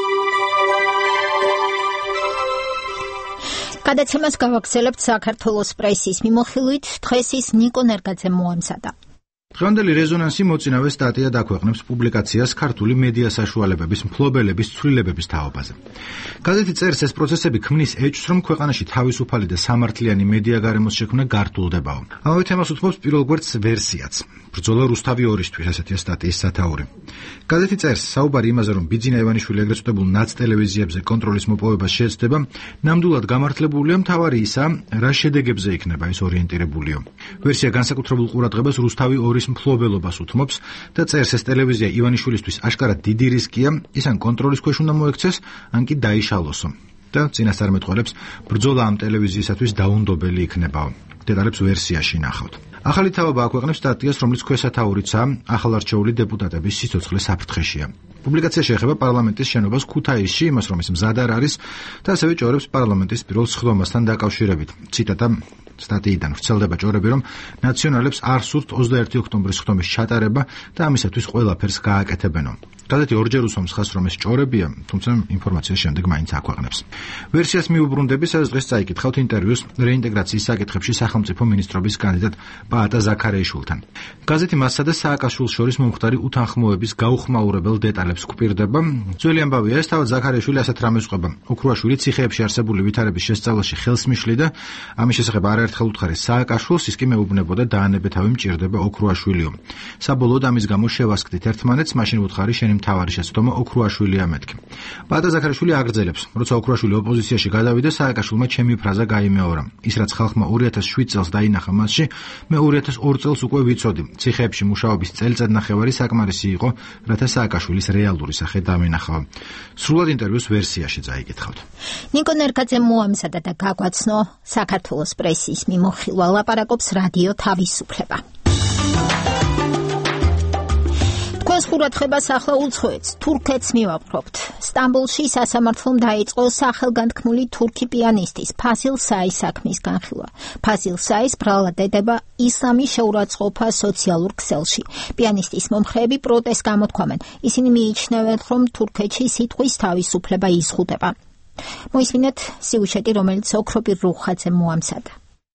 გადაცემას გავაგრძელებთ საქართველოს პრესის მიმოხილვით, დღეს ის ნიკო ნერგაძემ მოამზადა. დღევანდელი რეზონანსი მოწინავე სტატია დაქვეყნებს პუბლიკაციას ქართული მედია საშუალებების მფლობელების ცვლილებების თაობაზე. გაზეთი წერს, ეს პროცესები ქმნის ეჭვს, რომ ქვეყანაში თავისუფალი და სამართლიანი მედია გარემოს შექმნა გართულდებაო. ამავე თემას უთმობს პირველ გვერდს ვერსიაც. ბრძოლა რუსთავი 2-ისთვის, ასეთია სტატიის სათაური. გაზეთი წერს, საუბარი იმაზე, რომ ბიძინა ივანიშვილი ეგრეთ წოდებულ ნაც ტელევიზიებზე კონტროლის მოპოვება შეეცდება, ნამდვილად გამართლებულია, მთავარი ისა, რა შედეგებზე იქნება ეს ორიენტირებულიო. ვერსია განსაკუთრებულ ყურადღებას რუსთავი 2-ის მფლობელობას უთმობს და წერს, ეს ტელევიზია ივანიშვილისთვის აშკარად დიდი რისკია, ის ან კონტროლის ქვეშ უნდა მოექცეს, ან კი დაიშალოსო. და წინასწარ მეტყველებს, ბრძოლა ამ ტელევიზიისათვის დაუნდობელი იქნებაო. დეტალებს ვერსიაში ნახავთ. ახალი თაობა აქვეყნებს სტატიას, რომლის ქვესათაურიცაა ახალარჩეული დეპუტატების სიცოცხლე საფრთხეშია. პუბლიკაცია შეეხება პარლამენტის შენობას ქუთაისში, იმას რომ ის მზად არ არის და ასევე ჭორებს პარლამენტის პირველ სხდომასთან დაკავშირებით. ციტატა სტატიიდან ვრცელდება ჭორები, რომ ნაციონალებს არ სურთ 21 ოქტომბრის სხდომის ჩატარება და ამისათვის ყველაფერს გააკეთებენო. გაზეთი ორჯერ უსვამს ხაზს, რომ ეს ჭორებია, თუმცა ინფორმაციას შემდეგ მაინც აქვეყნებს. ვერსიას მიუბრუნდები, სადაც დღეს წაიკითხავთ ინტერვიუს რეინტეგრაციის საკითხებში სახელმწიფო მინისტრობის კანდიდატ პაატა ზაქარეიშვილთან. გაზეთი მასსა და სააკაშვილს შორის მომხდარი უთანხმოების გაუხმაურებელ დეტალებს ჟურნალებს გვპირდება. ძველი ამბავია ეს, თავად ზაქარიაშვილი ასეთ რამეს ყვება. ოქრუაშვილი ციხეებში არსებული ვითარების შესწავლაში ხელს მიშლიდა, ამის შესახებ არაერთხელ უთხარეს სააკაშვილს, ის კი მეუბნებოდა დაანებეთავი მჭირდება ოქრუაშვილიო. საბოლოოდ ამის გამო შევასკდით ერთმანეთს, მაშინ უთხარი შენი მთავარი შეცდომა ოქრუაშვილია მეთქი. ბატა ზაქარიაშვილი აგრძელებს, როცა ოქრუაშვილი ოპოზიციაში გადავიდა, სააკაშვილმა ჩემი ფრაზა გაიმეორა. ის რაც ხალხმა 2007 წელს დაინახა მასში, მე 2002 წელს უკვე ვიცოდი. ციხეებში მუშაობის წელიწადნახევარი საკმარისი იყო, რათა სააკაშვილის რეალური სახე დავინახავ. სრულად ინტერვიუს ვერსიაში წაიკითხავთ. ნიკო ნერგაძე მოამზადა და გაგვაცნო საქართველოს პრესის მიმოხილვა, ლაპარაკობს რადიო თავისუფლება. თქვენს ყურადღებას ახლა უცხოეთს, თურქეთს მივაპყრობთ. სტამბოლში სასამართლომ დაიწყო სახელგანთქმული თურქი პიანისტის ფაზილ საის საქმის განხილვა. ფაზილ საის ბრალად ედება ისლამის შეურაცხყოფა სოციალურ ქსელში. პიანისტის მომხრეები პროტესტს გამოთქვამენ. ისინი მიიჩნევენ, რომ თურქეთში სიტყვის თავისუფლება იზღუდება. მოისმინეთ სიუჟეტი, რომელიც ოქროპირ რუხაძემ მოამზადა.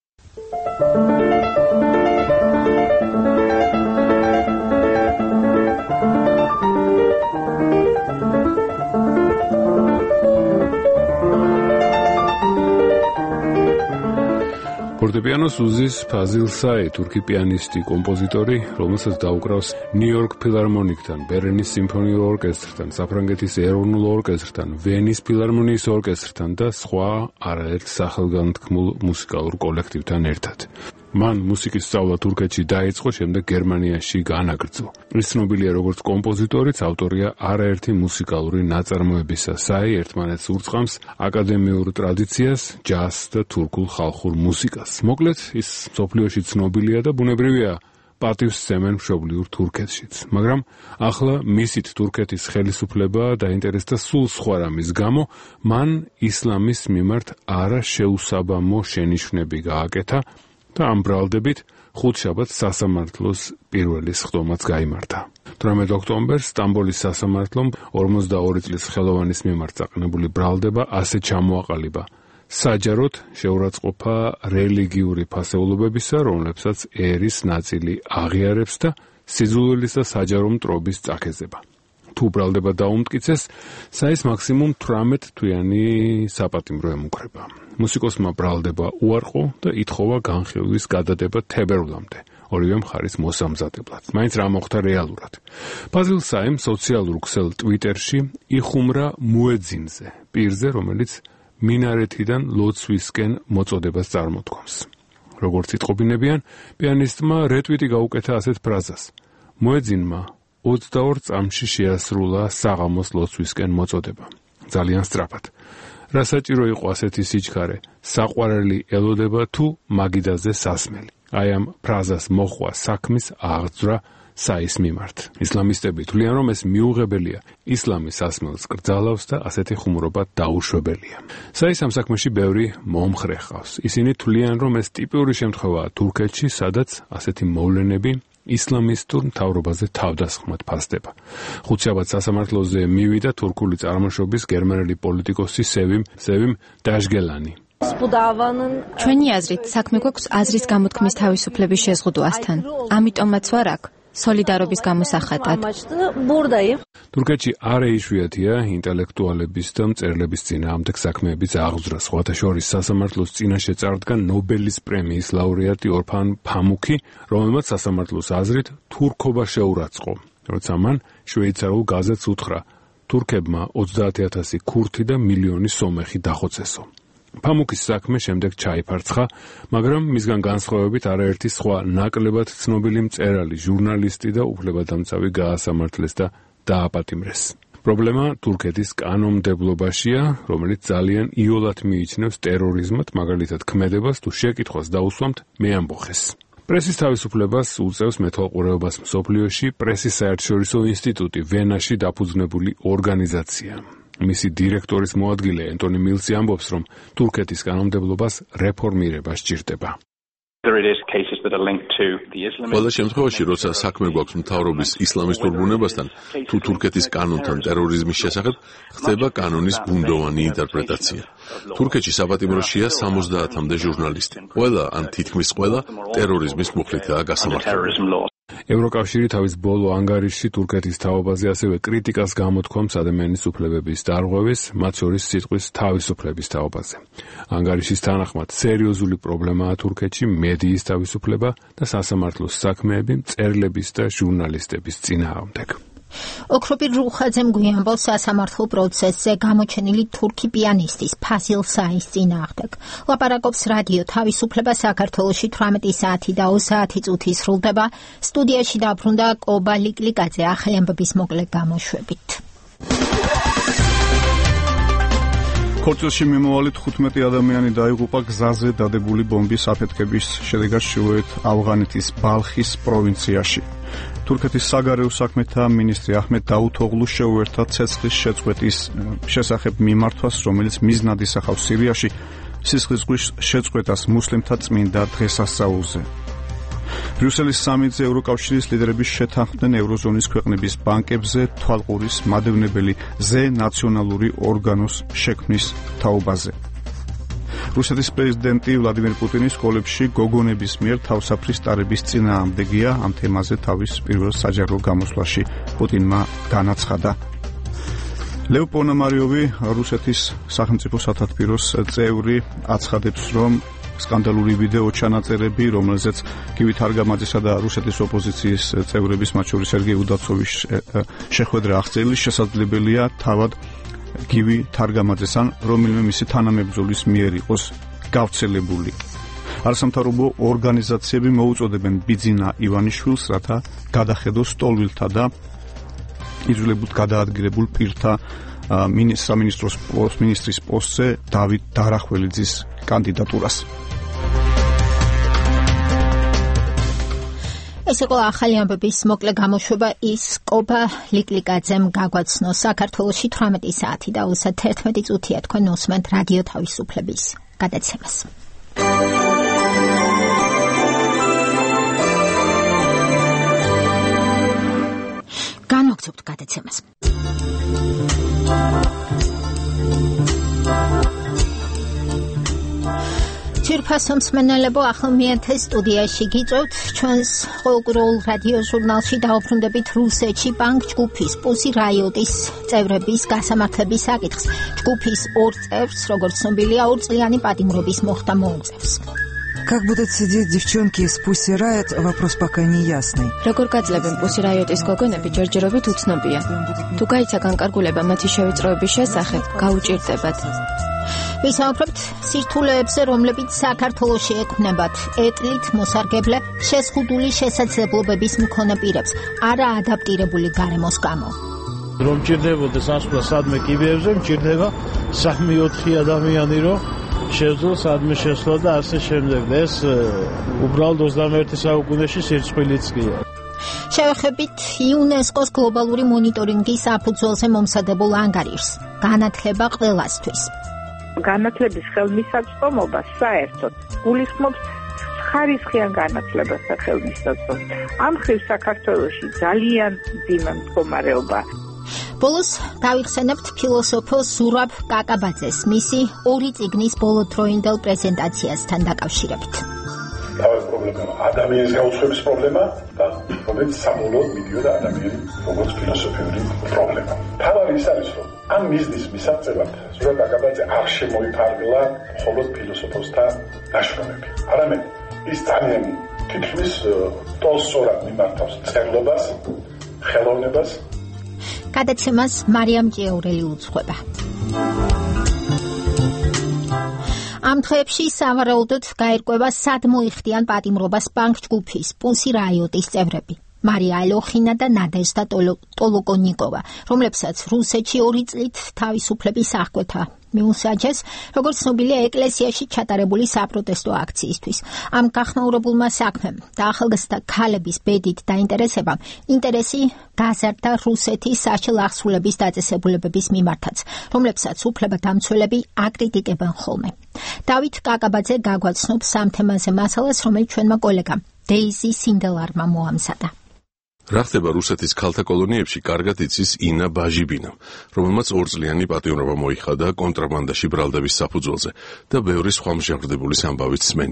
ფორტეპიანოს უზის ფაზილ საი, თურქი პიანისტი, კომპოზიტორი, რომელსაც დაუკრავს ნიუ-იორკ ფილარმონიკთან, ბერნის სიმფონიურ ორკესტრთან, საფრანგეთის ეროვნულ ორკესტრთან, ვენის ფილარმონიის ორკესტრთან და სხვა არაერთ სახელგანთქმულ მუსიკალურ კოლექტივთან ერთად. მან მუსიკის სწავლა თურქეთში დაიწყო, შემდეგ გერმანიაში განაგრძო. ის ცნობილია როგორც კომპოზიტორიც, ავტორია არაერთი მუსიკალური ნაწარმოებისა. საი ერთმანეთს ურწყავს აკადემიურ ტრადიციას, ჯაზს და თურქულ ხალხურ მუსიკას. მოკლედ, ის მსოფლიოში ცნობილია და ბუნებრივია პატივს სცემენ მშობლიურ თურქეთშიც. მაგრამ ახლა მისით თურქეთის ხელისუფლება დაინტერესდა სულ სხვა რამის გამო, მან ისლამის მიმართ არაშეუსაბამო შენიშვნები გააკეთა და ამ ბრალდებით ხუთშაბათს სასამართლოს პირველი სხდომაც გაიმართა. 18 ოქტომბერს სტამბოლის სასამართლომ 42 წლის ხელოვანის მიმართ წაყენებული ბრალდება ასე ჩამოაყალიბა: საჯაროდ შეურაცხყოფა რელიგიური ფასეულობებისა, რომლებსაც ერის ნაწილი აღიარებს და სიძულვილის და საჯარო მტრობის წაქეზება. თუ ბრალდება დაუმტკიცეს, საის მაქსიმუმ 18 თვიანი საპატიმრო ემუქრება. მუსიკოსმა ბრალდება უარყო და ითხოვა განხილვის გადადება თებერვლამდე, ორივე მხარის მოსამზადებლად. მაინც რა მოხდა რეალურად? ფაზილ საიმ სოციალურ ქსელ ტვიტერში იხუმრა მუეძინზე, პირზე, რომელიც მინარეთიდან ლოცვისკენ მოწოდებას წარმოთქვამს. როგორც იტყობინებიან, პიანისტმა რეტვიტი გაუკეთა ასეთ ფრაზას: მუეძინმა 22 წამში შეასრულა საღამოს ლოცვისკენ მოწოდება. ძალიან სწრაფად. რა საჭირო იყო ასეთი სიჩქარე? საყვარელი ელოდება თუ მაგიდაზე სასმელი. აი ამ ფრაზას მოხვა საქმის აღძვრა საის მიმართ. ისლამისტები თვლიან, რომ ეს მიუღებელია, ისლამი სასმელს კრძალავს და ასეთი ხუმრობა დაუშვებელია. საის ამ საქმეში ბევრი მომხრე ჰყავს. ისინი თვლიან, რომ ეს ტიპიური შემთხვევაა თურქეთში, სადაც ასეთი მოვლენები ისლამისტურ მთავრობაზე თავდასხმად ფასდება. ხუთშაბათს სასამართლოზე მივიდა თურქული წარმოშობის გერმანელი პოლიტიკოსი სევიმ დაშგელანი. ჩვენი აზრით, საქმე გვაქვს აზრის გამოთქმის თავისუფლების შეზღუდვასთან. ამიტომაც ვარ აქ, სოლიდარობის გამოსახატად. თურქეთში არა იშვიათია ინტელექტუალების და მწერლების წინააღმდეგ საქმეების აღძვრა. სხვათა შორის სასამართლოს წინაშე წარდგა ნობელის პრემიის ლაურეატი ორფან ფამუკი, რომელმაც სასამართლოს აზრით თურქობა შეურაცხყო, როცა მან შვეიცარიულ გაზეთს უთხრა: თურქებმა 30,000 ქურთი და მილიონი სომეხი დახოცესო. ფამუკის საქმე შემდეგ ჩაიფარცხა, მაგრამ მისგან განსხვავებით არაერთი სხვა ნაკლებად ცნობილი მწერალი, ჟურნალისტი და უფლებადამცავი გაასამართლეს და დააპატიმრეს. პრობლემა თურქეთის კანონმდებლობაშია, რომელიც ძალიან იოლად მიიჩნევს ტერორიზმად, მაგალითად ქმედებას თუ შეკითხვას დაუსვამთ, მე ამბოხეს. პრესის თავისუფლებას უწევს მეთვალყურეობას მსოფლიოში პრესის საერთაშორისო ინსტიტუტი, ვენაში დაფუძნებული ორგანიზაცია. მისი დირექტორის მოადგილე ენტონი მილსი ამბობს, რომ თურქეთის კანონმდებლობას რეფორმირება სჭირდება. ყველა შემთხვევაში, როცა საქმე გვაქვს მთავრობის ისლამისტურ ბუნებასთან, თუ თურქეთის კანონთან ტერორიზმის შესახებ, ხდება კანონის ბუნდოვანი ინტერპრეტაცია. თურქეთში საპატიმროშია 70-მდე ჟურნალისტი. ყველა ან თითქმის ყველა ტერორიზმის მუხლითაა გასამართლებული. ევროკავშირი თავის ბოლო ანგარიშში თურქეთის თაობაზე ასევე კრიტიკას გამოთქვამს ადამიანის უფლებების დარღვევის, მათ შორის სიტყვის თავისუფლების თაობაზე. ანგარიშის თანახმად სერიოზული პრობლემაა თურქეთში მედიის თავისუფლება და სასამართლოს საქმეები მწერლების და ჟურნალისტების წინააღმდეგ. ოქროპირ რუხაძემ გვიანბოლ სასამართლო პროცესზე გამოჩენილი თურქი პიანისტის ფაზილ საის წინააღმდეგ. ლაპარაკობს რადიო თავისუფლება საქართველოში 18 საათი და 30 წუთი სრულდება. სტუდიაში დაბრუნდა კობა ლიკლიკაძე ახალი ამბების მოკლე გამოშვებით. ქორწილში მიმოვალი 15 ადამიანი დაიღუპა გზაზე დადებული ბომბის აფეთქების შედეგად ჩრდილოეთ ავღანეთის ბალხის პროვინციაში. თურქეთის საგარეო საქმეთა მინისტრი აჰმედ დაუთოღლუ შეუერთა ცეცხლის შეწყვეტის შესახებ მიმართვას, რომელიც მიზნად ისახავს სირიაში სისხლისღვრის შეწყვეტას მუსლიმთა წმინდა დღესასწაულზე. ბრიუსელის სამიტზე ევროკავშირის ლიდერები შეთანხმდნენ ევროზონის ქვეყნების ბანკებზე თვალყურის მადევნებელი ზე-ნაციონალური ორგანოს შექმნის თაობაზე. რუსეთის პრეზიდენტი ვლადიმერ პუტინი სკოლებში გოგონების მიერ თავსაფრის ტარების წინააღმდეგია. ამ თემაზე თავის პირველ საჯარო გამოსვლაში პუტინმა განაცხადა. ლევ პონამარიოვი, რუსეთის სახელმწიფო სათათბიროს წევრი, აცხადებს, რომ სკანდალური ვიდეო ჩანაწერები, რომელზეც გივი თარგამაძისა და რუსეთის ოპოზიციის წევრების, მათ შორის სერგეი უდაცოვის შეხვედრა აღწერილი შესაძლებელია თავად გივი თარგამაძეს ან რომელიმე მისი თანამებრძოლის მიერ იყოს გავრცელებული. არასამთავრობო ორგანიზაციები მოუწოდებენ ბიძინა ივანიშვილს, რათა გადახედოს სტოლვილთა და იძულებოდ გადაადგირებულ პირთა ministris postზე დავით დარახველიძის კანდიდატურას. ეს იყო ახალი ამბების მოკლე გამოშვება. ის კობა ლიკლიკაძემ გაგვაცნო. საქართველოში 18 საათი და 31 წუთია თქვენ უსმენთ რადიო თავისუფლების გადაცემას. განვაგრძობთ გადაცემას. Čirpaso მსმენელებო, ახლა მეათე სტუდიაში გიწევთ ჩვენს ყოველკვირეულ რადიო ჟურნალში დაუბრუნდებით რუსეთში ბანკ ჯგუფის პუსი რაიოტის წევრების გასამართლების საკითხს. ჯგუფის ორ წევრს, როგორც ცნობილია, 2 წლიანი პატიმრობის მოხდა მოუწევს. Как будут сидеть девчонки из Pussy Riot, вопрос пока не ясный. Როგორ გაძლევენ Pussy Riot-ის გოგონები ჯერჯერობით უცნობია. თუ გაიცა განკარგულება მათი შევიწროების შესახებ, გაუჭირდებათ. ვისაუბრებთ სირთულეებზე, რომლებიც საქართველოში ექმნებათ ეტლით მოსარგებლე შეზღუდული შესაძლებლობების მქონე პირებს, არა ადაპტირებული გარემოს გამო. რომ ჭირდებოდეს ასვლა სადმე კიბეებზე, მჭირდება 3-4 ადამიანი, რომ შეძლოს სადმე შესვლა და ასე შემდეგ. ეს უბრალოდ 21 საუკუნეში სირცხვილიც გია. შევეხებით იუნესკოს გლობალური მონიტორინგის საფუძველზე მომზადებულ ანგარიშს. განათლება ყველასთვის. განათლების ხელმისაწვდომობა საერთოდ გულისხმობს ხარისხიან განათლებას და ხელმისაწვდომას. ამ ხრივ საქართველოში ძალიან მძიმე მდგომარეობა. ბოლოს დავიხსენებთ ფილოსოფოს ზურაბ კაკაბაძეს მისი 2 წიგნის ბოლოდროინდელ პრეზენტაციასთან დაკავშირებით. თავის პრობლემა ადამიანის გაუცხების პრობლემა და რომელიც საბოლოოდ მიდიოდა ადამიანი როგორც ფილოსოფიური პრობლემა. თავარი ის არის, რომ ამ მიზნის მისაღწევად ზურაბ კაკაბაძე არ შემოიფარგლა მხოლოდ ფილოსოფოსთა ნაშრომები. არამედ ის ძალიან თითქმის ტოლსტოიად მიმართავს წერლობას, ხელოვნებას. გადაცემას მარიამ ჭიაურელი უძღვება. ამ დღეებში სავარაუდოდ გაირკვევა სად მოიხდიან პატიმრობას ბანკ ჯგუფის პუსი რაიოტის წევრები. მარია ელოხინა და ნადეჟდა ტოლოკონიკოვა, რომლებსაც რუსეთში 2 წლით თავისუფლების აღკვეთა მიუსაჯეს, როგორც ცნობილია ეკლესიაში ჩატარებული საპროტესტო აქციისთვის. ამ გახმაურებულმა საქმემ და ახალგაზრდა ქალების ბედით დაინტერესებამ ინტერესი გაზარდა რუსეთის საშელ აღსრულების დაწესებულებების მიმართაც, რომლებსაც უფლებადამცველები აკრიტიკებენ ხოლმე. დავით კაკაბაძე გაგვაცნობს ამ თემაზე მასალას, რომელიც ჩვენმა კოლეგამ დეიზი სინდელარმა მოამზადა. რა ხდება რუსეთის ქალთა კოლონიებში, კარგად იცის ინა ბაჟიბინა, რომელმაც 2 წლიანი პატიმრობა მოიხადა კონტრაბანდაში ბრალდების საფუძველზე და ბევრი სხვა მსჯავრდებულის ამბავით სმენია.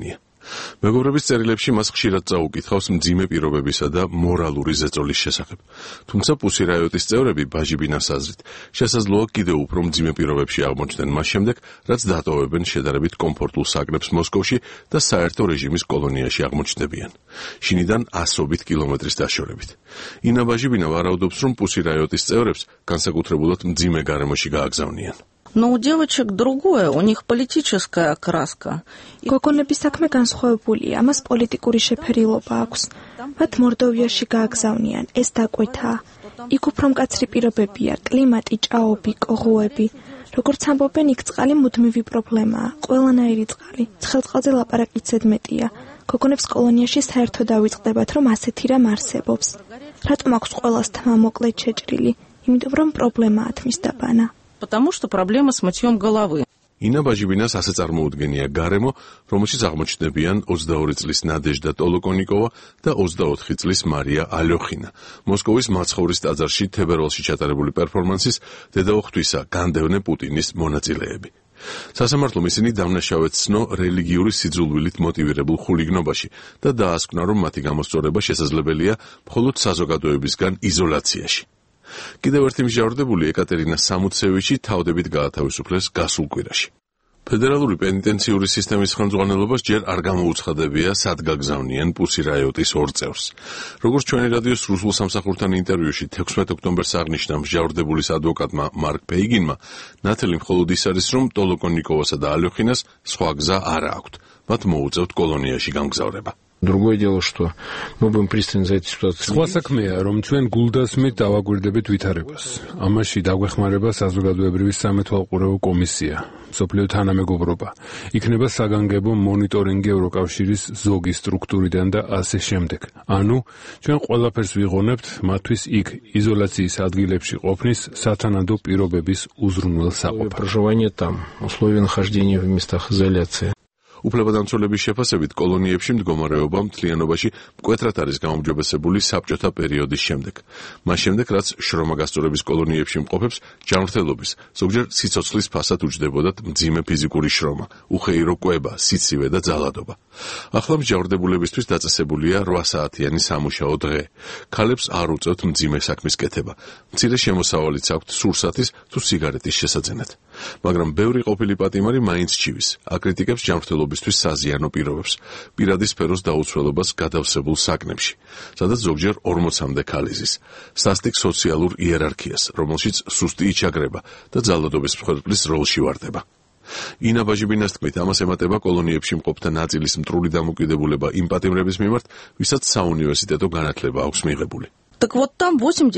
მეგობრების წერილებში მას ხშირად წაუკითხავს მძიმე პირობებისა და მორალური ზეწოლის შესახებ. თუმცა პუსი რაიოტის წევრები ბაჟიბინას აზრით, შესაძლოა კიდევ უფრო მძიმე პირობებში აღმოჩნდნენ მას შემდეგ, რაც დატოვებენ შედარებით კომფორტულ საკრებს მოსკოვში და საერთო რეჟიმის კოლონიაში აღმოჩნდებიან. შინიდან ასობით კილომეტრის დაშორებით. ინა ბაჟიბინა ვარაუდობს, რომ პუსი რაიოტის წევრებს განსაკუთრებულად მძიმე გარემოში გააგზავნიან. Но у девочек другое, у них политическая окраска. გოგონების საქმე განსხვავებულია, ამას პოლიტიკური შეფერილობა აქვს. მათ მორდოვიაში გააგზავნიან, ეს დაკვეთაა. იქ უფრო მკაცრი პირობებია, კლიმატი, ჭაობი, კოღოები. როგორც ამბობენ, იქ წყალი მუდმივი პრობლემაა, ყველანაირი წყალი. ცხელწყალზე ლაპარაკიც ზედმეტია. გოგონებს კოლონიაში საერთოდ ავიწყდებათ, რომ ასეთი რამ არსებობს. რატომ აქვს ყველას თმა მოკლედ შეჭრილი? იმიტომ რომ პრობლემაა თმის დაბანა. Потому что проблема с мытьем головы. ინა ბაჟიბინას ასე წარმოუდგენია გარემო, რომელშიც აღმოჩნდებიან 22 წლის ნადეჟდა ტოლოკონიკოვა და 24 წლის მარია ალოხინა. მოსკოვის მაცხოვრის ტაძარში თებერვალში ჩატარებული პერფორმანსის დედაუხთვისა განდევნე პუტინის მონაწილეები. სასამართლომ ისინი დამნაშავედ ცნო რელიგიური სიძულვილით მოტივირებულ ხულიგნობაში და დაასკვნა, რომ მათი გამოსწორება შესაძლებელია მხოლოდ საზოგადოებისგან იზოლაციაში. კიდევ ერთი მსჯავრდებული ეკატერინა სამუცევიჩი თავდებით გაათავისუფლეს გასულ კვირაში. ფედერალური პენიტენციური სისტემის ხელმძღვანელობას ჯერ არ გამოუცხადებია, სად გაგზავნიან პუსი რაიოტის 2 წევრს. როგორც ჩვენი რადიოს რუსულ სამსახურთან ინტერვიუში 16 ოქტომბერს აღნიშნა მსჯავრდებულის ადვოკატმა მარკ პეიგინმა, ნათელი მხოლოდ ის არის, რომ ტოლოკონიკოვასა და ალოხინას სხვა გზა არ აქვთ. მათ მოუწევთ კოლონიაში გამგზავრება. Другое дело, что мы будем пристально за эту ситуацию. სხვა საქმეა, რომ ჩვენ გულდასმით დავაგვირდებით ვითარებას. ამაში დაგვეხმარება საზოგადოებრივი სამეთვალყურეო კომისია, მსოფლიო თანამეგობრობა. იქნება საგანგებო მონიტორინგი ევროკავშირის ზოგი სტრუქტურიდან და ასე შემდეგ. ანუ ჩვენ ყველაფერს ვიღონებთ მათთვის იქ იზოლაციის ადგილებში ყოფნის სათანადო პირობების უზრუნველსაყოფად. Проживание там, условия нахождения в местах изоляции. უფლებადამცველების შეფასებით კოლონიებში მდგომარეობა მთლიანობაში მკვეთრად არის გაუმჯობესებული საბჭოთა პერიოდის შემდეგ. მას შემდეგ, რაც შრომაგასწორების კოლონიებში მყოფებს ჯანმრთელობის, ზოგჯერ სიცოცხლის ფასად უჯდებოდათ მძიმე ფიზიკური შრომა, უხეირო კვება, სიცივე და ძალადობა. ახლა მსჯავრდებულებისთვის დაწესებულია 8 საათიანი სამუშაო დღე. ქალებს არ უწევთ მძიმე საქმის კეთება. მცირე შემოსავალიც აქვთ სურსათის თუ სიგარეტის შესაძენად. მაგრამ ბევრი ყოფილი პატიმარი მაინც ჩივის, აკრიტიკებს ჯანმრთელობისთვის საზიანო პირობებს, პირადი სფეროს დაუცველობას გადავსებულ საკნებში, სადაც ზოგჯერ 40-მდე ქალი ზის, სასტიკ სოციალურ იერარქიას, რომელშიც სუსტი იჩაგრება და ძალადობის მსხვერპლის როლში ვარდება. ინა ბაჟიბინას თქმით, ამას ემატება კოლონიებში მყოფთა ნაწილის მტრული დამოკიდებულება იმ პატიმრების მიმართ, ვისაც საუნივერსიტეტო განათლება აქვს მიღებული. Так вот там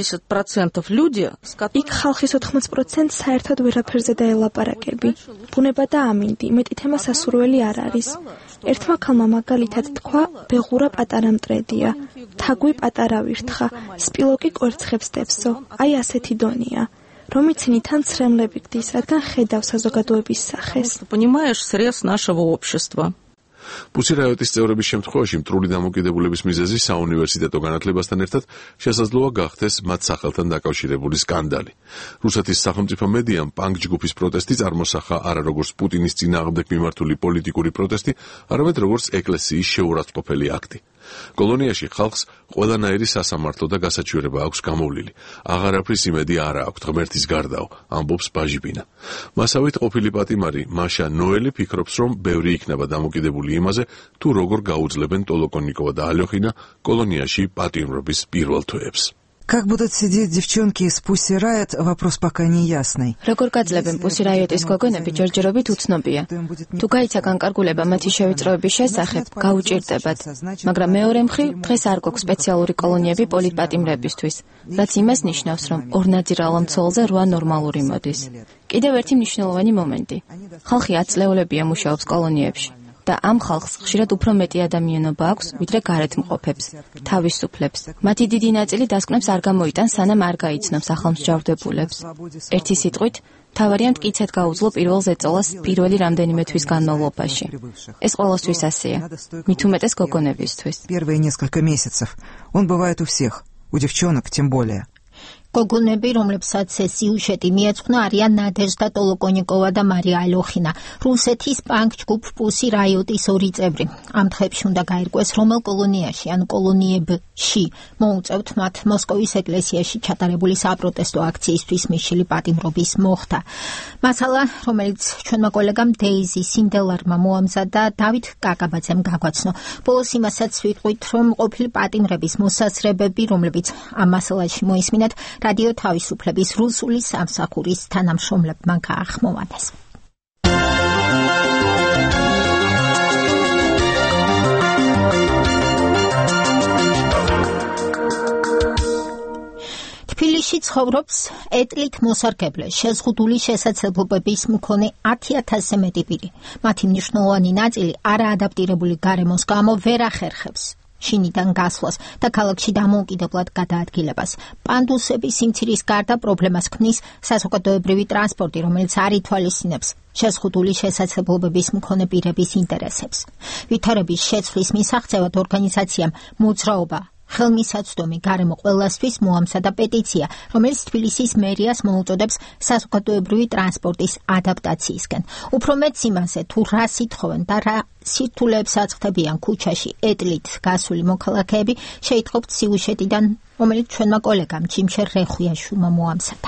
80% люди, იქ ხალხის 80% საერთოდ ვერაფერზე დაელაპარაკები. ბუნება და ამინდი, მეტი თემა სასურველი არ არის. ერთმა ქალმა მაგალითად თქვა, ბეღურა პატარა მტრედია, თაგვი პატარა ვირთხა, სპილოკი კვერცხებს დევსო. აი ასეთი დონია. რომ იცინი თან ცრემლები გდის, რადგან ხედავ საზოგადოების სახეს. Понимаешь срез нашего общества. პუსი რაიოტის წევრების შემთხვევაში მტრული დამოკიდებულების მიზეზი საუნივერსიტეტო განათლებასთან ერთად შესაძლოა გახდეს მათ სახელთან დაკავშირებული სკანდალი. რუსეთის სახელმწიფო მედიამ პანკ ჯგუფის პროტესტი წარმოსახა არა როგორც პუტინის წინააღმდეგ მიმართული პოლიტიკური პროტესტი, არამედ როგორც ეკლესიის შეურაცხყოფელი აქტი. კოლონიაში ხალხს ყველანაირი სასამართლო და გასაჩივრება აქვს გამოვლილი. აღარაფრის იმედი არა აქვს ღმერთის გარდაო, ამბობს ბაჟიბინა. მასავით ყოფილი პატიმარი მაშა ნოელი ფიქრობს, რომ ბევრი იქნება დამოკიდებული იმაზე, თუ როგორ გაუძლებენ ტოლოკონიკოვა და ალოხინა კოლონიაში პატიმრობის პირველ თვეებს. Как будут сидеть девчонки из Pussy Riot, вопрос пока не ясный. როგორ გაძლებენ Pussy Riot-ის გოგონები ჯერჯერობით უცნობია. თუ გაიცა განკარგულება მათი შევიწროების შესახებ, გაუჭირდებათ. მაგრამ მეორე მხრივ, დღეს არ გვაქვს სპეციალური კოლონიები პოლიტპატიმრებისთვის, რაც იმას ნიშნავს, რომ ორნაძირალ მცველზე 8 ნორმალური მოდის. კიდევ ერთი მნიშვნელოვანი მომენტი. ხალხი 10 წლეულებია მუშაობს კოლონიებში. და ამ ხალხს ხშირად უფრო მეტი ადამიანობა აქვს, ვიდრე გარეთ მყოფებს, თავისუფლებს. მათი დიდი ნაწილი დასკვნებს არ გამოიტანს, სანამ არ გაიცნობს ახალ მსჯავრდებულებს. ერთი სიტყვით, მთავარია მტკიცედ გაუძლო პირველ ზეწოლას პირველი რამდენიმე თვის განმავლობაში. ეს ყველასთვის ასეა, მით უმეტეს გოგონებისთვის. Первые несколько месяцев. Он бывает у всех, у девчонок тем более. გოგონები, რომლებსაც ეს სიუჟეტი მიეძღვნა, არიან ნადეჟდა ტოლოკონიკოვა და მარია ალოხინა, რუსეთის პანკ ჯგუფ პუსი რაიოტის 2 წევრი. ამ დღეებში უნდა გაირკვეს, რომელ კოლონიაში ან კოლონიებში მოუწევთ მათ მოსკოვის ეკლესიაში ჩატარებული საპროტესტო აქციისთვის მიშილი პატიმრობის მოხდა. მასალა, რომელიც ჩვენმა კოლეგამ დეიზი სინდელარმა მოამზადა, დავით კაკაბაძემ გაგვაცნო. ბოლოს იმასაც ვიტყვით, რომ ყოფილი პატიმრების მოსაზრებები, რომლებიც ამ მასალაში მოისმინეთ, რადიო თავისუფლების რუსული სამსახურის თანამშრომლებმა გაახმოვანეს. თბილისში ცხოვრობს ეტლით მოსარგებლე შეზღუდული შესაძლებლობების მქონე 10,000-ზე მეტი პირი. მათი მნიშვნელოვანი ნაწილი არაადაპტირებული გარემოს გამო ვერ ახერხებს შინიდან გასვლას და ქალაქში დამოუკიდებლად გადაადგილებას. პანდუსების სიმცირის გარდა პრობლემას ქმნის საზოგადოებრივი ტრანსპორტი, რომელიც არ ითვალისწინებს შეზღუდული შესაძლებლობების მქონე პირების ინტერესებს. ვითარების შეცვლის მისაღწევად ორგანიზაციამ მოძრაობა ხელმისაწვდომი გარემო ყველასთვის მოამზადა პეტიცია, რომელიც თბილისის მერიას მოუწოდებს საზოგადოებრივი ტრანსპორტის ადაპტაციისკენ. უფრო მეც იმაზე, თუ რა სითხოვენ და რა სირთულეებს აწყდებიან ქუჩაში ეტლით გასული მოქალაქეები, შეიტყობთ სიუჟეტიდან, რომელიც ჩვენმა კოლეგამ ჯიმშერ რეხვიაშვილმა მოამზადა.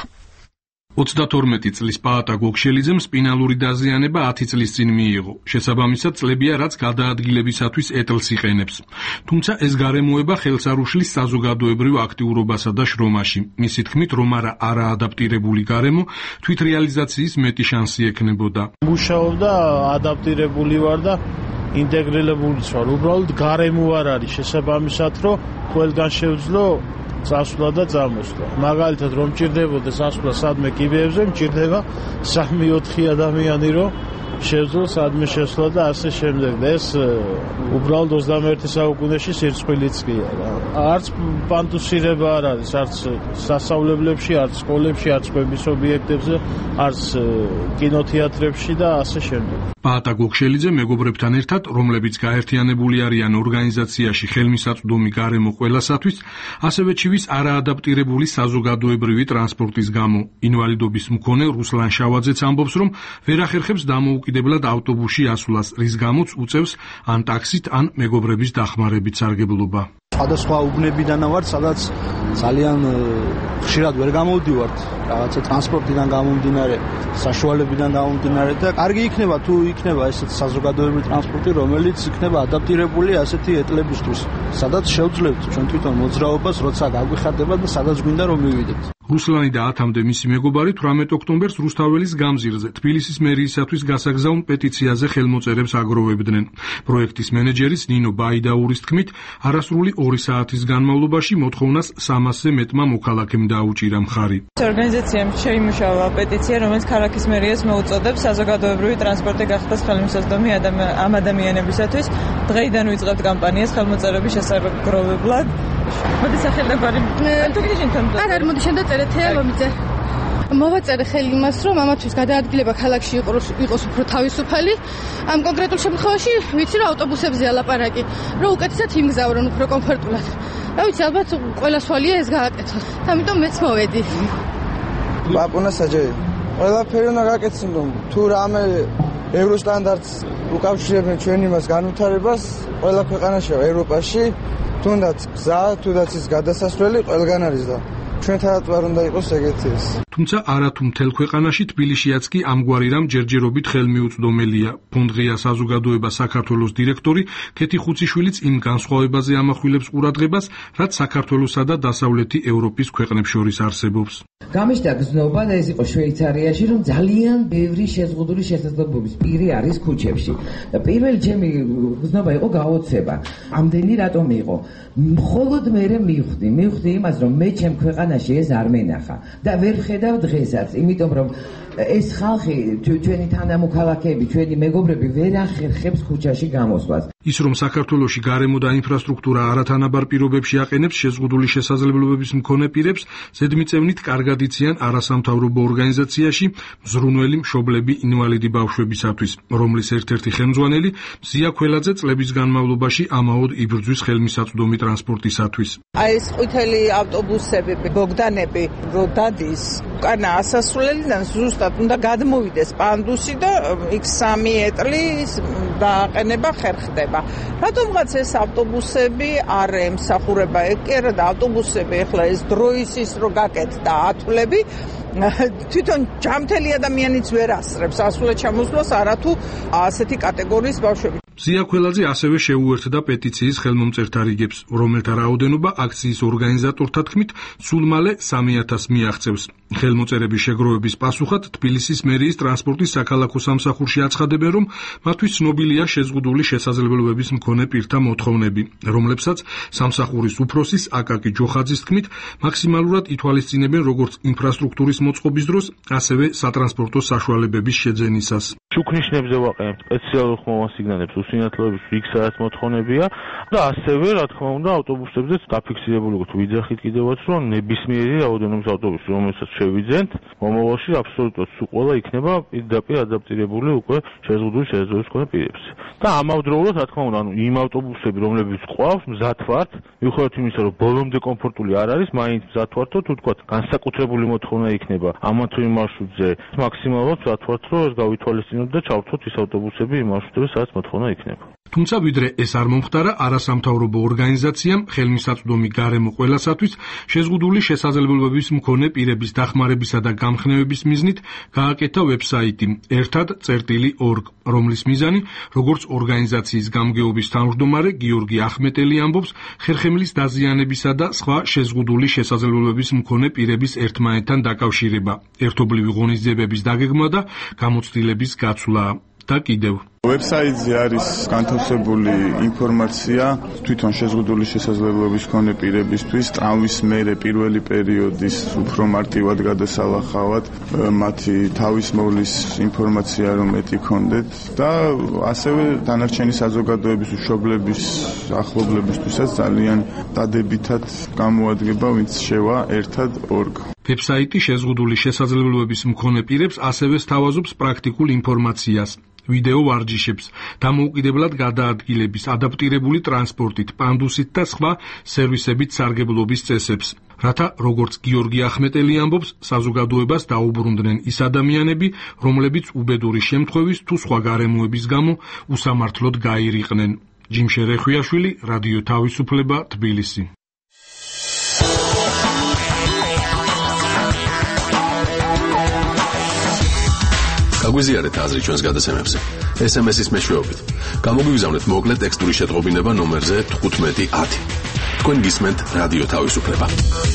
32 წლის პაატა გოგშელიძემ სპინალური დაზიანება 10 წლის წინ მიიღო. შესაბამისად წლებია, რაც გადაადგილებისათვის ეტლს იყენებს. თუმცა ეს გარემოება ხელს არ უშლის საზოგადოებრივ აქტიურობასა და შრომაში. მისი თქმით, რომ არაადაპტირებული გარემო თვითრეალიზაციის მეტი შანსი ექნებოდა. მუშაობ და ადაპტირებული ვარ და ინტეგრირებული ვარ. უბრალოდ გარემო არ არის შესაბამისად, რომ ყველგან შევძლო წასვლა და წამოსვლა. მაგალითად, რომ მჭირდებოდა წასვლა სადმე კიბეებზე, მჭირდება 3-4 ადამიანი, რომ შევძლო სადმე შესვლა და ასე შემდეგ. და ეს უბრალოდ 21 საუკუნეში სირცხვილიც კი არა. არც პანდუსირება არ არის, არც სასწავლებლებში, არც სკოლებში, არც კვების ობიექტებზე, არც კინოთეატრებში და ასე შემდეგ. პაატა გოგშელიძე მეგობრებთან ერთად, რომლებიც გაერთიანებული არიან ორგანიზაციაში ხელმისაწვდომი გარემო ყველასათვის, ასევე ჩივის არაადაპტირებული საზოგადოებრივი ტრანსპორტის გამო. ინვალიდობის მქონე რუსლან შავაძეც ამბობს, რომ ვერ ახერხებს დამოუკიდებლად ავტობუსში ასვლას, რის გამოც უწევს ან ტაქსით, ან მეგობრების დახმარებით სარგებლობა. სხვადასხვა უბნებიდან ვარ, სადაც ძალიან ხშირად ვერ გამოვდივართ, რაღაცა ტრანსპორტიდან გამომდინარე, საშუალებიდან გამომდინარე და კარგი იქნება თუ იქნება ესეთ საზოგადოებრივი ტრანსპორტი, რომელიც იქნება ადაპტირებული ასეთი ეტლებისთვის, სადაც შევძლებთ ჩვენ თვითონ მოძრაობას, როცა გაგვიხარდება და სადაც გვინდა რომ მივიდეთ. რუსლანი და 10-მდე მისი მეგობარი 18 ოქტომბერს რუსთაველის გამზირზე თბილისის მერიისათვის გასაგზავნ პეტიციაზე ხელმოწერებს აგროვებდნენ. პროექტის მენეჯერის ნინო ბაიდაურის თქმით, არასრული 2 საათის განმავლობაში მოთხოვნას 300-ზე მეტმა მოქალაქემ დაუჭირა მხარი. ორგანიზაციამ შეიმუშავა პეტიცია, რომელიც ქალაქის მერიას მოუწოდებს საზოგადოებრივი ტრანსპორტი გახდეს ხელმისაწვდომი ამ ადამიანებისათვის. დღეიდან ვიწყებთ კამპანიას ხელმოწერების შესაძლებლად. მოდი სახელმწიფო თუ გიჟინთ არ მოდი შენ დაწერეთ ლომიძე მოვაწერე ხელი იმას რომ ამათვის გადაადგილება ქალაქში იყოს უფრო თავისუფალი ამ კონკრეტულ შემთხვევაში ვიცი რომ ავტობუსებზეა ლაპარაკი რომ უკეთესად იმგზავრონ უფრო კომფორტულად რა ვიცი ალბათ ყველა სვალია ეს გააკეთოს ამიტომ მეც მოვედი პაპუნა საჯელი ყველაფერი უნდა გაკეთონ რომ თუ რამე ევროსტანდარტს უკავშირებენ ჩვენ იმას განვითარებას ყველა ქვეყანაშია ევროპაში თუნდაც გზა, თუნდაც ის გადასასვლელი ყველგან არის და ჩვენთანაც არ უნდა იყოს ეგეთი ეს. თუმცა არათუ მთელ ქვეყანაში თბილისშიაც კი ამგვარი რამ ჯერჯერობით ხელმიუწვდომელია. ფონდღია საზოგადოება საქართველოს დირექტორი ქეთი ხუციშვილიც იმ განსხვავებაზე ამახვილებს ყურადღებას, რაც საქართველოსა და დასავლეთი ევროპის ქვეყნებს შორის არსებობს. გამიშთა გზნობა და ეს იყო შვეიცარიაში, რომ ძალიან ბევრი შეზღუდული შესაძლებლობის პირი არის ქუჩებში. პირველი ჩემი გზნობა იყო გაოცება. ამდენი რატომ იყო? მხოლოდ მე მივხვდი იმას, რომ მე ჩემ ქვეყანაში ეს არ მენახა და ვერ ხედავ დღესაც, იმიტომ რომ ეს ხალხი, ჩვენი თანამოქალაქეები, ჩვენი მეგობრები ვერ ახერხებს ქუჩაში გამოსვლას. ის რომ საქართველოში გარემო და ინფრასტრუქტურა არათანაბარ პირობებში აყენებს შეზღუდული შესაძლებლობების მქონე პირებს, ზედმიწევნით კარგად იციან არასამთავრობო ორგანიზაციაში მზრუნველი მშობლები ინვალიდი ბავშვებისათვის, რომლის ერთ-ერთი ხელმძღვანელი მზია ქველაძე წლების განმავლობაში ამაოდ იბრძვის ხელმისაწვდომი ტრანსპორტისათვის. აი ეს ყვითელი ავტობუსები, ბოგდანები, რო დადის უკანა ასასვლელიდან ზუსტად უნდა გადმოვიდეს პანდუსი და იქ 3 ეტლის დააყენება ხერხდება. რატომღაც ეს ავტობუსები არ ემსახურება ეგ კი არა და ავტობუსები ეხლა ეს დროის ის რო გაკეთდა ათვლები თვითონ ჯამთელი ადამიანიც ვერ ასწრებს ასვლად ჩამოსვლას არათუ ასეთი კატეგორიის ბავშვები. მზია ქველაძე ასევე შეუერთდა პეტიციის ხელმომწერთა რიგებს, რომელთა რაოდენობა აქციის ორგანიზატორთა თქმით სულ მალე 3000 მიაღწევს. ხელმოწერების შეგროვების პასუხად თბილისის მერიის ტრანსპორტის საქალაქო სამსახურში აცხადებენ, რომ მათთვის ცნობილია შეზღუდული შესაძლებლობების მქონე პირთა მოთხოვნები, რომლებსაც სამსახურის უფროსის აკაკი ჯოხაძის თქმით მაქსიმალურად ითვალისწინებენ როგორც ინფრასტრუქტურის მოწყობის დროს, ასევე სატრანსპორტო საშუალებების შეძენისას. შუქნიშნებზე ვაყენებთ სპეციალურ ხმოვან სიგნალებს უსინათლოების იქ სადაც მოთხოვნებია და ასევე რა თქმა უნდა ავტობუსებზეც დაფიქსირებული გვაქვს ვიძახით კიდევაც რომ ნებისმიერი რაოდენობის ავტობუსი რომელსაც შევიძენთ მომავალში აბსოლუტურად სულ ყველა იქნება პირდაპირ ადაპტირებული უკვე შეზღუდული შესაძლებლობის მქონე პირებს და ამავდროულად რა თქმა უნდა იმ ავტობუსები რომლებიც ყავს მზად ვართ მიუხედავად იმისა რომ ბოლომდე კომფორტული არ არის მაინც მზად ვართო თუ თქვა განსაკუთრებული მოთხოვნა იქნება ამა თუ იმ მარშრუტზე მაქსიმალურად მზად ვართ რომ ეს გავითვალისწინოთ და ჩავთვალოთ ის ავტობუსები იმ მარშრუტებზე სადაც მოთხოვნა იქნება. თუმცა ვიდრე ეს არ მომხდარა, არასამთავრობო ორგანიზაციამ ხელმისაწვდომი გარემო ყველასათვის შეზღუდული შესაძლებლობების მქონე პირების დახმარებისა და გამხნევების მიზნით გააკეთა ვებსაიტი ertad.org, რომლის მიზანი, როგორც ორგანიზაციის გამგეობის თავმჯდომარე გიორგი ახმეტელი ამბობს, ხერხემლის დაზიანებისა და სხვა შეზღუდული შესაძლებლობების მქონე პირების ერთმანეთთან დაკავშირება, ერთობლივი ღონისძიებების დაგეგმვა და გამოცდილების გაცვლა და კიდევ ვებსაიტზე არის განთავსებული ინფორმაცია თვითონ შეზღუდული შესაძლებლობის მქონე პირებისთვის ტრავმის მერე პირველი პერიოდის უფრო მარტივად გადასალახავად მათი თავის მოვლის ინფორმაცია რომ მეტი ქონდეთ და ასევე დანარჩენი საზოგადოების მშობლების ახლობლებისთვისაც ძალიან დადებითად გამოადგება ვინც შევა ertad.org. ვებსაიტი შეზღუდული შესაძლებლობების მქონე პირებს ასევე სთავაზობს პრაქტიკულ ინფორმაციას. ვიდეო ვარჯიშებს, დამოუკიდებლად გადაადგილების, ადაპტირებული ტრანსპორტით, პანდუსით და სხვა სერვისებით სარგებლობის წესებს. რათა, როგორც გიორგი ახმეტელი ამბობს, საზოგადოებას დაუბრუნდნენ ის ადამიანები, რომლებიც უბედური შემთხვევის თუ სხვა გარემოების გამო უსამართლოდ გაირიყნენ. ჯიმშე რეხვიაშვილი, რადიო თავისუფლება, თბილისი. გაგვიზიარეთ აზრი ჩვენს გადაცემებზე. SMS-ის მეშვეობით. გამოგვიგზავნეთ მოკლე ტექსტური შეტყობინება ნომერზე 1510. თქვენ გისმენთ რადიო თავისუფლება.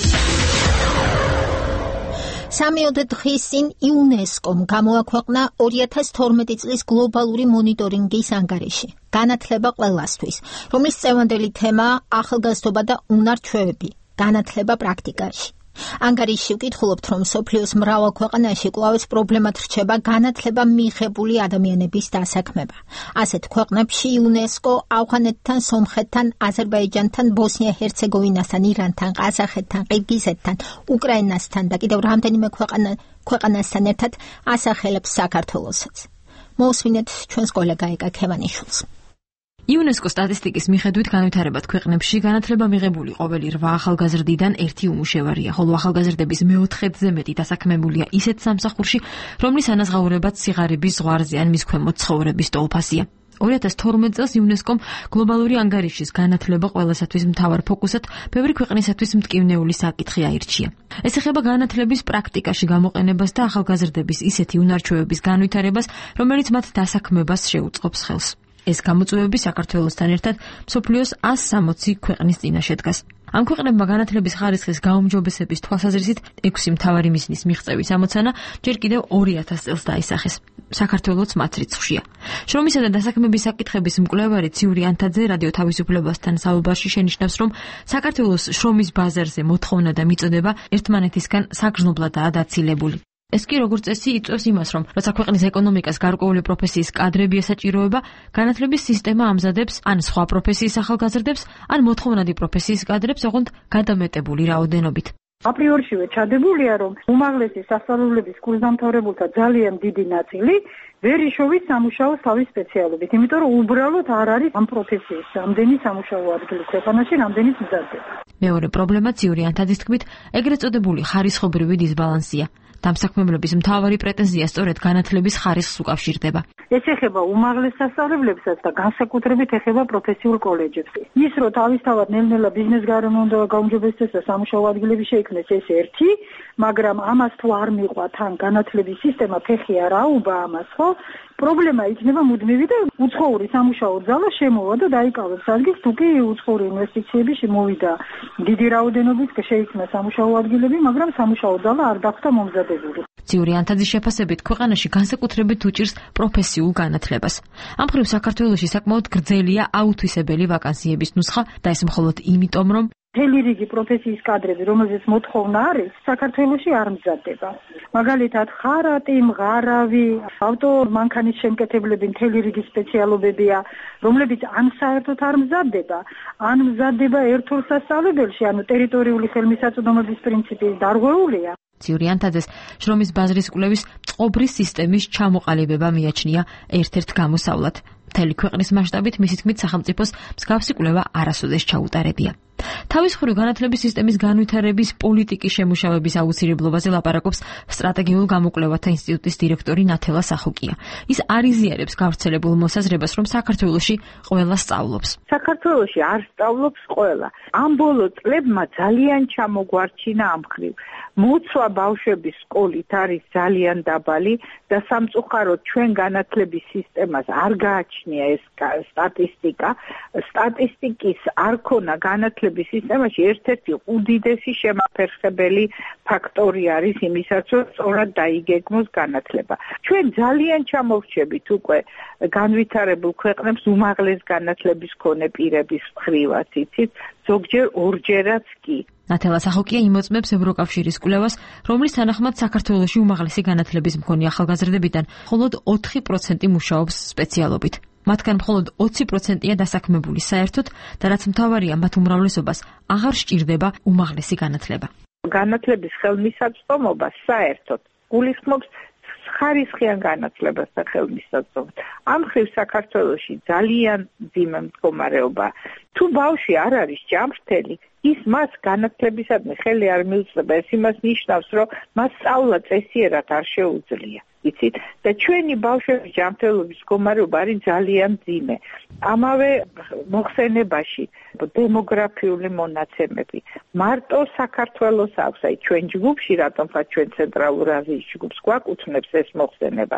3 დღის წინ იუნესკომ გამოაქვეყნა 2012 წლის გლობალური მონიტორინგის ანგარიში. განათლება ყველასთვის, რომლის წევანდელი თემაა ახალგაზრდობა და უნარ-ჩვევები, განათლება პრაქტიკაში. ანგარიში ვკითხულობთ, რომ სოფლიოს მრავალ ქვეყანაში კვლავაც პრობლემად რჩება განათლება მიღებული ადამიანების დასაქმება. ასეთ ქვეყნებში იუნესკო ავღანეთთან, სომხეთთან, აზერბაიჯანთან, ბოსნია-ჰერცეგოვინასთან, ირანთან, ყაზახეთთან, ყირგიზეთთან, უკრაინასთან და კიდევ რამდენიმე ქვეყანასთან ერთად ასახელებს საქართველოსაც. მოусმინეთ ჩვენს კოლეგა ეკა ქევანიშვილს. იუნესკო სტატისტიკის მიხედვით განვითარებად ქვეყნებში განათლება მიღებული ყოველი 8 ახალგაზრდიდან 1 უმუშევარია, ხოლო ახალგაზრდების მე-4-ზე მეტი დასაქმებულია ისეთ სამსახურში, რომლის ანაზღაურებაც სიღარიბის ზღვარზე ან მის ქვემოთ ცხოვრების ტოლფასია. 2012 წელს იუნესკომ გლობალური ანგარიშის განათლება ყველასათვის მთავარ ფოკუსად ბევრი ქვეყნისათვის მტკივნეული საკითხი აირჩია. ეს ეხება განათლების პრაქტიკაში გამოყენებას და ახალგაზრდების ისეთი უნარ-ჩვევების განვითარებას, რომელიც მათ დასაქმებას შეუწყობს ხელს. ეს გამოწვევები საქართველოსთან ერთად მსოფლიოს 160 ქვეყნის წინაშე დგას. ამ ქვეყნებმა განათლების ხარისხის გაუმჯობესების თვალსაზრისით 6 მთავარი მიზნის მიღწევის ამოცანა ჯერ კიდევ 2000 წელს დაისახეს. საქართველოც მათ რიცხვშია. შრომისა და დასაქმების საკითხების მკვლევარი ციური ანთაძე რადიო თავისუფლებასთან საუბარში შენიშნავს, რომ საქართველოს შრომის ბაზარზე მოთხოვნა და მიწოდება ერთმანეთისგან საგრძნობლადაა დაცილებული. ეს კი როგორც წესი იწვევს იმას, რომ როცა ქვეყნის ეკონომიკას გარკვეული პროფესიის კადრები ესაჭიროება, განათლების სისტემა ამზადებს ან სხვა პროფესიის ახალგაზრდებს, ან მოთხოვნადი პროფესიის კადრებს, ოღონდ გადამეტებული რაოდენობით. აპრიორშივე ჩადებულია, რომ უმაღლესი სასწავლებლების კურსდამთავრებულთა ძალიან დიდი ნაწილი ვერ იშოვის სამუშაოს თავის სპეციალობით, იმიტომ რომ უბრალოდ არ არის ამ პროფესიის რამდენი სამუშაო ადგილი ქვეყანაში, რამდენიც მზადდება. მეორე პრობლემა ციური ანთაძის თქმით, ეგრეთ წოდებული ხარისხობრივი დისბალანსია. დამსაქმებლების მთავარი პრეტენზია სწორედ განათლების ხარისხს უკავშირდება. ეს ეხება უმაღლეს სასწავლებლებსაც და განსაკუთრებით ეხება პროფესიულ კოლეჯებს. ის რომ თავისთავად ნელ-ნელა ბიზნეს გარემო უნდა გაუმჯობესდეს და სამუშაო ადგილები შეიქმნეს, ეს ერთი, მაგრამ ამას თუ არ მიყვა თან განათლების სისტემა, ფეხი არ აუба ამას, ხო? პრობლემა იქნება მუდმივი და უცხოური სამუშაო ძალა შემოვა და დაიკავებს ადგილს, თუ კი უცხოური ინვესტიციები შემოვიდა დიდი რაოდენობით შეიქმნა სამუშაო ადგილები, მაგრამ სამუშაო ძალა არ დახვდა მომზადებული. ციური ანთაძის შეფასებით, ქვეყანაში განსაკუთრებით უჭირს პროფესიულ განათლებას. ამ მხრივ საქართველოში საკმაოდ გრძელია აუთვისებელი ვაკანსიების ნუსხა და ეს მხოლოდ იმიტომ, რომ მთელი რიგი პროფესიის კადრები, რომელზეც მოთხოვნა არის, საქართველოში არ მზადდება. მაგალითად, ხარატი, მღარავი, ავტომანქანის შემკეთებლები, მთელი რიგი სპეციალობებია, რომლებიც ან საერთოდ არ მზადდება, ან მზადდება ერთულ სასწავლებელში, ანუ ტერიტორიული ხელმისაწვდომობის პრინციპის დარღვეულია. ციური ანთაძეს შრომის ბაზრის კვლევის წყობრის სისტემის ჩამოყალიბება მიაჩნია ერთ-ერთ გამოსავლად. მთელი ქვეყნის მასშტაბით მისი თქმით სახელმწიფოს მსგავსი კვლევა არასოდეს ჩაუტარებია. თავის მხრივ განათლების სისტემის განვითარების პოლიტიკის შემუშავების აუცილებლობაზე ლაპარაკობს სტრატეგიულ გამოკვლევათა ინსტიტუტის დირექტორი ნათელა სახუკია. ის არ იზიარებს გავრცელებულ მოსაზრებას, რომ საქართველოში ყველა სწავლობს. საქართველოში არ სწავლობს ყველა. ამ ბოლო წლებმა ძალიან ჩამოგვარჩინა ამ მხრივ. მოცვა ბავშვების სკოლით არის ძალიან დაბალი და სამწუხაროდ ჩვენ განათლების სისტემას არ გააჩნია ეს სტატისტიკა. სტატისტიკის არ ქონა განათლების სისტემაში ერთ-ერთი უდიდესი შემაფერხებელი ფაქტორი არის იმისაც, რომ სწორად დაიგეგმოს განათლება. ჩვენ ძალიან ჩამოვრჩებით უკვე განვითარებულ ქვეყნებს უმაღლეს განათლების მქონე პირების მხრივაც, იცით, ზოგჯერ ორჯერაც კი. ნათელა სახოკია იმოწმებს ევროკავშირის კვლევას, რომლის თანახმად საქართველოში უმაღლესი განათლების მქონე ახალგაზრდებიდან მხოლოდ 4% მუშაობს სპეციალობით. მათგან მხოლოდ 20%-ია დასაქმებული საერთოდ და რაც მთავარია, მათ უმრავლესობას აღარ სჭირდება უმაღლესი განათლება. განათლების ხელმისაწვდომობა საერთოდ გულისხმობს ხარისხიან განათლებას და ხელმისაწვდომობას. ამ მხრივ საქართველოში ძალიან მძიმე მდგომარეობა. თუ ბავშვი არ არის ჯანმრთელი, ის მას განათლებისადმი ხელი არ მიუწვდება. ეს იმას ნიშნავს, რომ მას სწავლა წესიერად არ შეუძლია. იცით? და ჩვენი ბავშვების ჯანმრთელობის მდგომარეობა არის ძალიან მძიმე. ამავე მოხსენებაში დემოგრაფიული მონაცემები. მარტო საქართველოს აქვს, აი ჩვენ ჯგუფში, რატომღაც ჩვენ ცენტრალურ აზიის ჯგუფს გვაკუთვნებს ეს მოხსენება.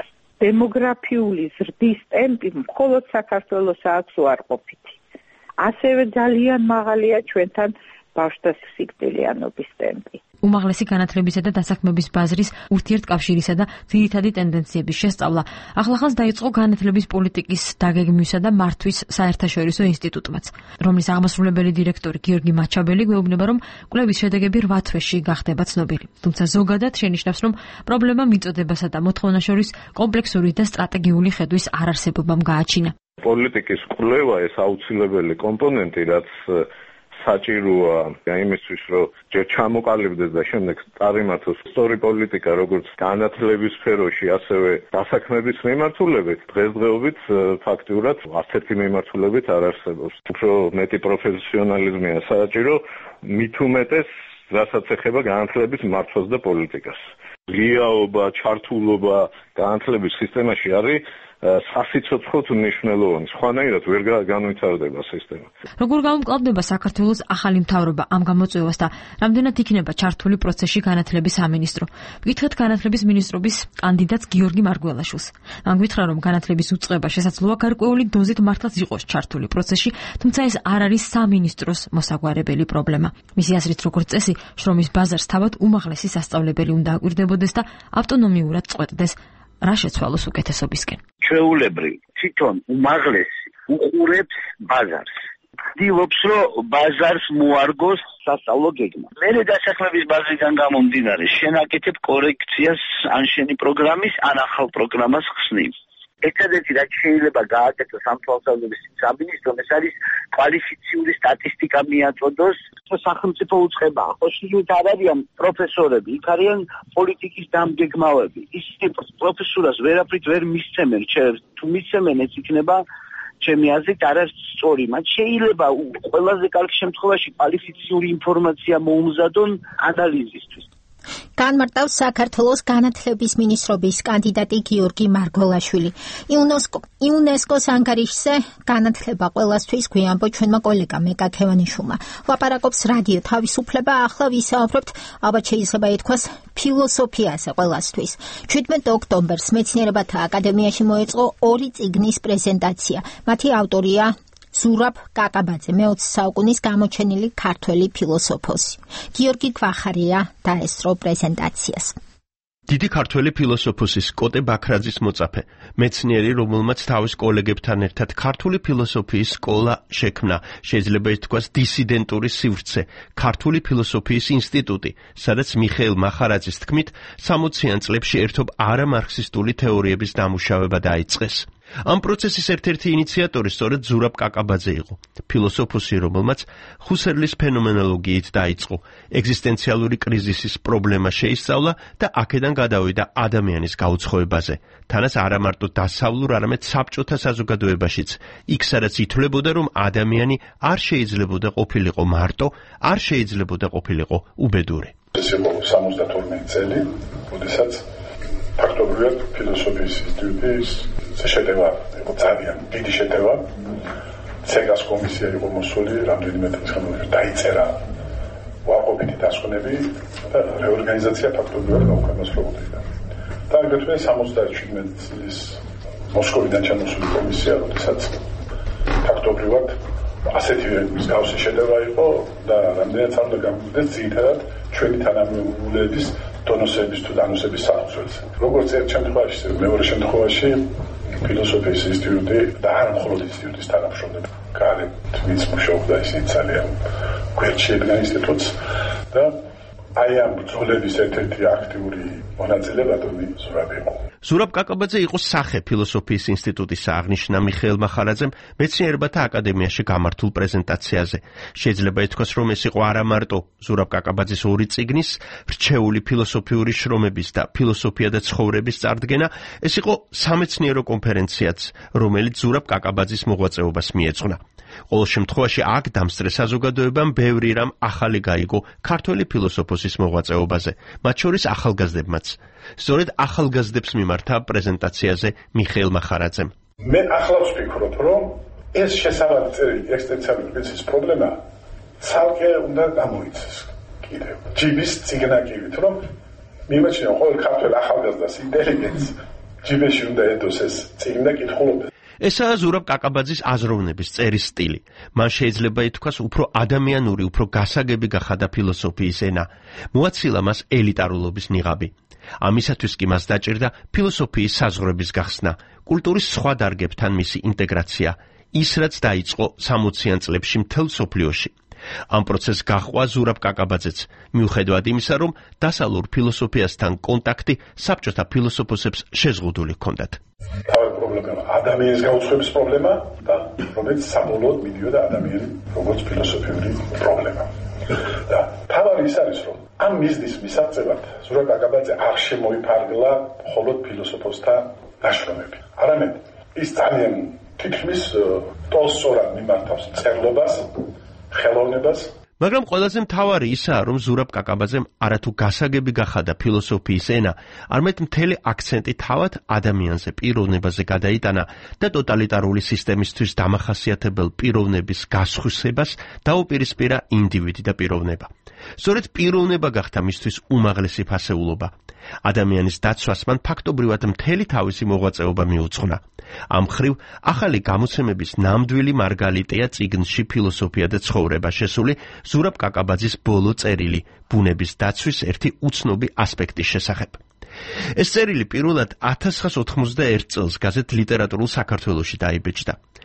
დემოგრაფიული ზრდის ტემპი მხოლოდ საქართველოს აქვს უარყოფითი. ასევე ძალიან მაღალია ჩვენთან ბავშვთა სიკვდილიანობის ტემპი. უმაღლესი განათლებისა და დასაქმების ბაზრის ურთიერთკავშირისა და ძირითადი ტენდენციების შესწავლა ახლახანს დაიწყო განათლების პოლიტიკის დაგეგმვისა და მართვის საერთაშორისო ინსტიტუტმაც, რომლის აღმასრულებელი დირექტორი გიორგი მაჩაბელი გვეუბნება, რომ კვლევის შედეგები 8 თვეში გახდება ცნობილი. თუმცა ზოგადად შენიშნავს, რომ პრობლემა მიწოდებასა და მოთხოვნას შორის კომპლექსური და სტრატეგიული ხედვის არარსებობამ გააჩინა. პოლიტიკის კვლევა ეს აუცილებელი კომპონენტი, რაც საჭიროა იმისთვის, რომ ჯერ ჩამოყალიბდეს და შემდეგ წარიმართოს სწორი პოლიტიკა, როგორც განათლების სფეროში, ასევე დასაქმების მიმართულებით. დღესდღეობით ფაქტიურად ასეთი მიმართულებით არ არსებობს. უფრო მეტი პროფესიონალიზმია საჭირო, მით უმეტეს, რასაც ეხება განათლების მართვას და პოლიტიკას. ღიაობა, ჩართულობა განათლების სისტემაში არის სასიცოცხლოდ მნიშვნელოვანი. სხვანაირად ვერ განვითარდება სისტემა. როგორ გაუმკლავდება საქართველოს ახალი მთავრობა ამ გამოწვევას და რამდენად იქნება ჩართული პროცესში განათლების სამინისტრო? ვკითხეთ განათლების მინისტრობის კანდიდატს გიორგი მარგველაშვილს. მან გითხრა, რომ განათლების უწყება შესაძლოა გარკვეული დოზით მართლაც იყოს ჩართული პროცესში, თუმცა ეს არ არის სამინისტროს მოსაგვარებელი პრობლემა. მისი აზრით, როგორც წესი, შრომის ბაზარს თავად უმაღლესი სასწავლებელი უნდა აკვირდებოდეს და ავტონომიურად წყვეტდეს რა შეცვალოს უკეთესობისკენ. ჩვეულებრივ თვითონ უმაღლესი უყურებს ბაზარს. ვცდილობს, რომ ბაზარს მოარგოს სასწავლო გეგმა. მე დასახლების ბაზიდან გამომდინარე, შენ აკეთებ კორექციას ან შენი პროგრამის, ან ახალ პროგრამას ხსნილ. ერთადერთი რაც შეიძლება გააკეთოს ამ თვალსაზრისით სამინისტრომ, ეს არის კვალიფიციური სტატისტიკა მიაწოდოს, სახელმწიფო უწყებაა. ხო, შეიძლება არ არიან პროფესორები, იქ არიან პოლიტიკის დამგეგმავები. ისინი პროფესურას ვერაფრით ვერ მისცემენ, თუ მისცემენ, ეს იქნება ჩემი აზრით არ არის სწორი. მათ შეიძლება ყველაზე კარგ შემთხვევაში კვალიფიციური ინფორმაცია მოუმზადონ ანალიზისთვის. განმარტავს საქართველოს განათლების მინისტრობის კანდიდატი გიორგი მარგველაშვილი. იუნესკოს ანგარიშზე განათლება ყველასთვის გვიანბო ჩვენმა კოლეგა მეკა ქევანიშვილმა. ლაპარაკობს რადიო თავისუფლება, ახლა ვისაუბრებთ, ალბათ შეიძლება ითქვას, ფილოსოფიაზე ყველასთვის. 17 ოქტომბერს მეცნიერებათა აკადემიაში მოეწყო 2 წიგნის პრეზენტაცია. მათი ავტორია ზურაბ კაკაბაძე, მე-20 საუკუნის გამოჩენილი ქართველი ფილოსოფოსი. გიორგი გვახარია დაესწრო პრეზენტაციას. დიდი ქართველი ფილოსოფოსის კოტე ბაქრაძის მოწაფე, მეცნიერი, რომელმაც თავის კოლეგებთან ერთად ქართული ფილოსოფიის სკოლა შექმნა, შეიძლება ითქვას დისიდენტური სივრცე, ქართული ფილოსოფიის ინსტიტუტი, სადაც მიხეილ მახარაძის თქმით, 60-იან წლებში ერთობ არამარქსისტული თეორიების დამუშავება დაიწყეს. ამ პროცესის ერთ-ერთი ინიციატორი სწორედ ზურაბ კაკაბაძე იყო, ფილოსოფოსი, რომელმაც ჰუსერლის ფენომენოლოგიით დაიწყო, ეგზისტენციალური კრიზისის პრობლემა შეისწავლა და აქედან გადავიდა ადამიანის გაუცხოებაზე, თანაც არა მარტო დასავლურ, არამედ საბჭოთა საზოგადოებაშიც, იქ სადაც ითვლებოდა, რომ ადამიანი არ შეიძლებოდა ყოფილიყო მარტო, არ შეიძლებოდა ყოფილიყო უბედური. ეს იყო 72 წელი, როდესაც ფაქტობრივად ფილოსოფიის ინსტიტუტის შედევა იყო ძალიან დიდი შედევა. ცეგას კომისია იყო მოსული, რამდენიმე დღის განმავლობაში დაიწერა უარყოფითი დასკვნები და რეორგანიზაცია ფაქტობრივად გაუკეთებიათ. და აგრეთვე 77 წლის მოსკოვიდან ჩამოსული კომისია, როდესაც ფაქტობრივად ასეთივე მსგავსი შედევა იყო და რამდენიც არ უნდა გამოვიდეს ძირითადად ჩვენი თანამემამულეების დონოსების თუ დანოსების საფუძველზე. როგორც ერთ შემთხვევაში, მეორე შემთხვევაში ფილოსოფიის ინსტიტუტი და არ მხოლოდ ინსტიტუტის თანამშრომლები, გარეთ ვინც მუშაობდა, ისინი ძალიან გვერდში ედგნენ ინსტიტუტს და აი ამ ბრძოლების ერთ-ერთი აქტიური მონაწილე ბატონი ზურაბი იყო. ზურაბ კაკაბაძე იყო სახე ფილოსოფიის ინსტიტუტის, აღნიშნა მიხეილ მახარაძემ მეცნიერებათა აკადემიაში გამართულ პრეზენტაციაზე. შეიძლება ითქვას, რომ ეს იყო არა მარტო ზურაბ კაკაბაძის 2 წიგნის, რჩეული ფილოსოფიური შრომების და ფილოსოფია და ცხოვრების წარდგენა, ეს იყო სამეცნიერო კონფერენციაც, რომელიც ზურაბ კაკაბაძის მოღვაწეობას მიეძღვნა. ყოველ შემთხვევაში აქ დამსწრე საზოგადოებამ ბევრი რამ ახალი გაიგო ქართველი ფილოსოფოსის მოღვაწეობაზე, მათ შორის ახალგაზრდებმაც. სწორედ ახალგაზრდებს მიმართა პრეზენტაციაზე მიხეილ მახარაძემ. მე ახლა ვფიქრობ, რომ ეს შესაბამი წერილი ეგზისტენციალური კრიზისის პრობლემა ცალკე უნდა გამოიცეს კიდევ. ჯიბის ციგნაკივით, რომ მიმაჩნია ყოველ ქართველ ახალგაზრდას ინტელიგენტს ჯიბეში უნდა ედოს ეს ციგნი და კითხულობდეს. ესაა ზურაბ კაკაბაძის აზროვნების წერის სტილი. მან შეიძლება ითქვას, უფრო ადამიანური, უფრო გასაგები გახადა ფილოსოფიის ენა. მოაცილა მას ელიტარულობის ნიღაბი. ამისათვის კი მას დაჭირდა ფილოსოფიის საზღვრების გახსნა, კულტურის სხვა დარგებთან მისი ინტეგრაცია, ის რაც დაიწყო 60-იან წლებში მთელ მსოფლიოში. ამ პროცესს გაჰყვა ზურაბ კაკაბაძეც, მიუხედავად იმისა, რომ დასავლურ ფილოსოფიასთან კონტაქტი საბჭოთა ფილოსოფოსებს შეზღუდული ჰქონდათ. თავი პრობლემა ადამიანის გაუცხოების პრობლემა და რომელიც საბოლოოდ მიდიოდა ადამიანი როგორც ფილოსოფიური პრობლემა. და თავი ის არის, რომ ამ მიზნის მისაღწევად ზურაბ კაკაბაძე არ შემოიფარგლა მხოლოდ ფილოსოფოსთა ნაშრომები. არამედ ის ძალიან თითქმის ტოლსტოიად მიმართავს წერლობას, ხელოვნებას. მაგრამ ყველაზე მთავარი ისაა, რომ ზურაბ კაკაბაძემ არათუ გასაგები გახადა ფილოსოფიის ენა, არამედ მთელი აქცენტი თავად ადამიანზე, პიროვნებაზე გადაიტანა და ტოტალიტარული სისტემისთვის დამახასიათებელ პიროვნების გასხვისებას დაუპირისპირა ინდივიდი და პიროვნება. სწორედ პიროვნება გახდა მისთვის უმაღლესი ფასეულობა. ადამიანის დაცვას მან ფაქტობრივად მთელი თავისი მოღვაწეობა მიუძღვნა. ამ ხრივ ახალი გამოცემების ნამდვილი მარგალიტეა წიგნში ფილოსოფია და ცხოვრება შესული ზურაბ კაკაბაძის ბოლო წერილი ბუნების დაცვის ერთი უცნობი ასპექტის შესახებ. ეს წერილი პირველად 1991 წელს გაზეთ ლიტერატურულ საქართველოში დაიბეჭდა.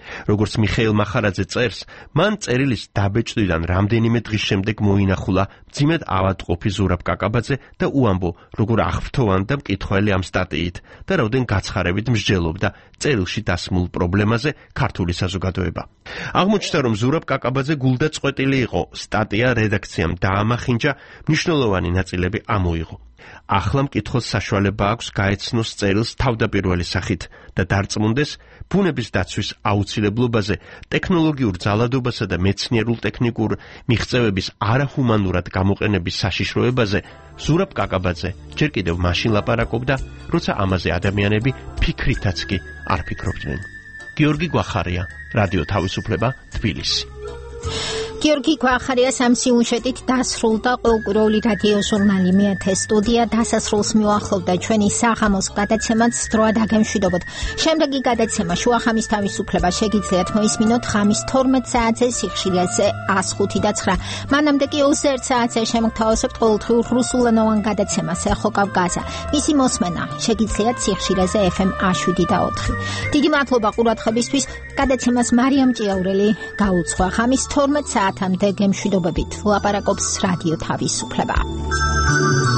როგორც მიხეილ მახარაძე წერს, მან წერილის დაბეჭდვიდან რამდენიმე დღის შემდეგ მოინახულა მძიმედ ავადმყოფი ზურაბ კაკაბაძე და უამბო, როგორ აღფრთოვანდა მკითხველი ამ სტატიით და რამდენ გაცხარებით მსჯელობდა წერილში დასმულ პრობლემაზე ქართული საზოგადოება. აღმოჩნდა, რომ ზურაბ კაკაბაძე გულდაწყვეტილი იყო, სტატია რედაქციამ დაამახინჯა, მნიშვნელოვანი ნაწილები ამოიღო. ახლა მკითხოს საშუალება აქვს გაეცნოს წერილს თავდაპირველი სახით და დარწმუნდეს ბუნების დაცვის აუცილებლობაზე, ტექნოლოგიურ ძალადობასა და მეცნიერულ-ტექნიკურ მიღწევების არაჰუმანურად გამოყენების საშიშროებაზე ზურაბ კაკაბაძე ჯერ კიდევ მაშინ ლაპარაკობდა, როცა ამაზე ადამიანები ფიქრითაც კი არ ფიქრობდნენ. გიორგი გვახარია, რადიო თავისუფლება, თბილისი. გიორგი გვახარიას ამ სიუჟეტით დასრულდა ყოველკვირეული რადიო ჟურნალი მეათე სტუდია. დასასრულს მიუახლოვდა ჩვენი საღამოს გადაცემაც დროა დაგემშვიდობოთ. შემდეგი გადაცემა შუახამის თავისუფლება შეგიძლიათ მოისმინოთ ღამის 12 საათზე სიხშირეზე 105.9. მანამდე კი 21 საათზე შემოგთავაზებთ ყოველდღიურ რუსულენოვან გადაცემას ეხო კავკაზა. მისი მოსმენა შეგიძლიათ სიხშირეზე FM 107.4. დიდი მადლობა ყურადღებისთვის. გადაცემას მარიამ ჭიაურელი გაუძღვა. ღამის 12 საათამდე გემშვიდობებით ლაპარაკობს რადიო თავისუფლება.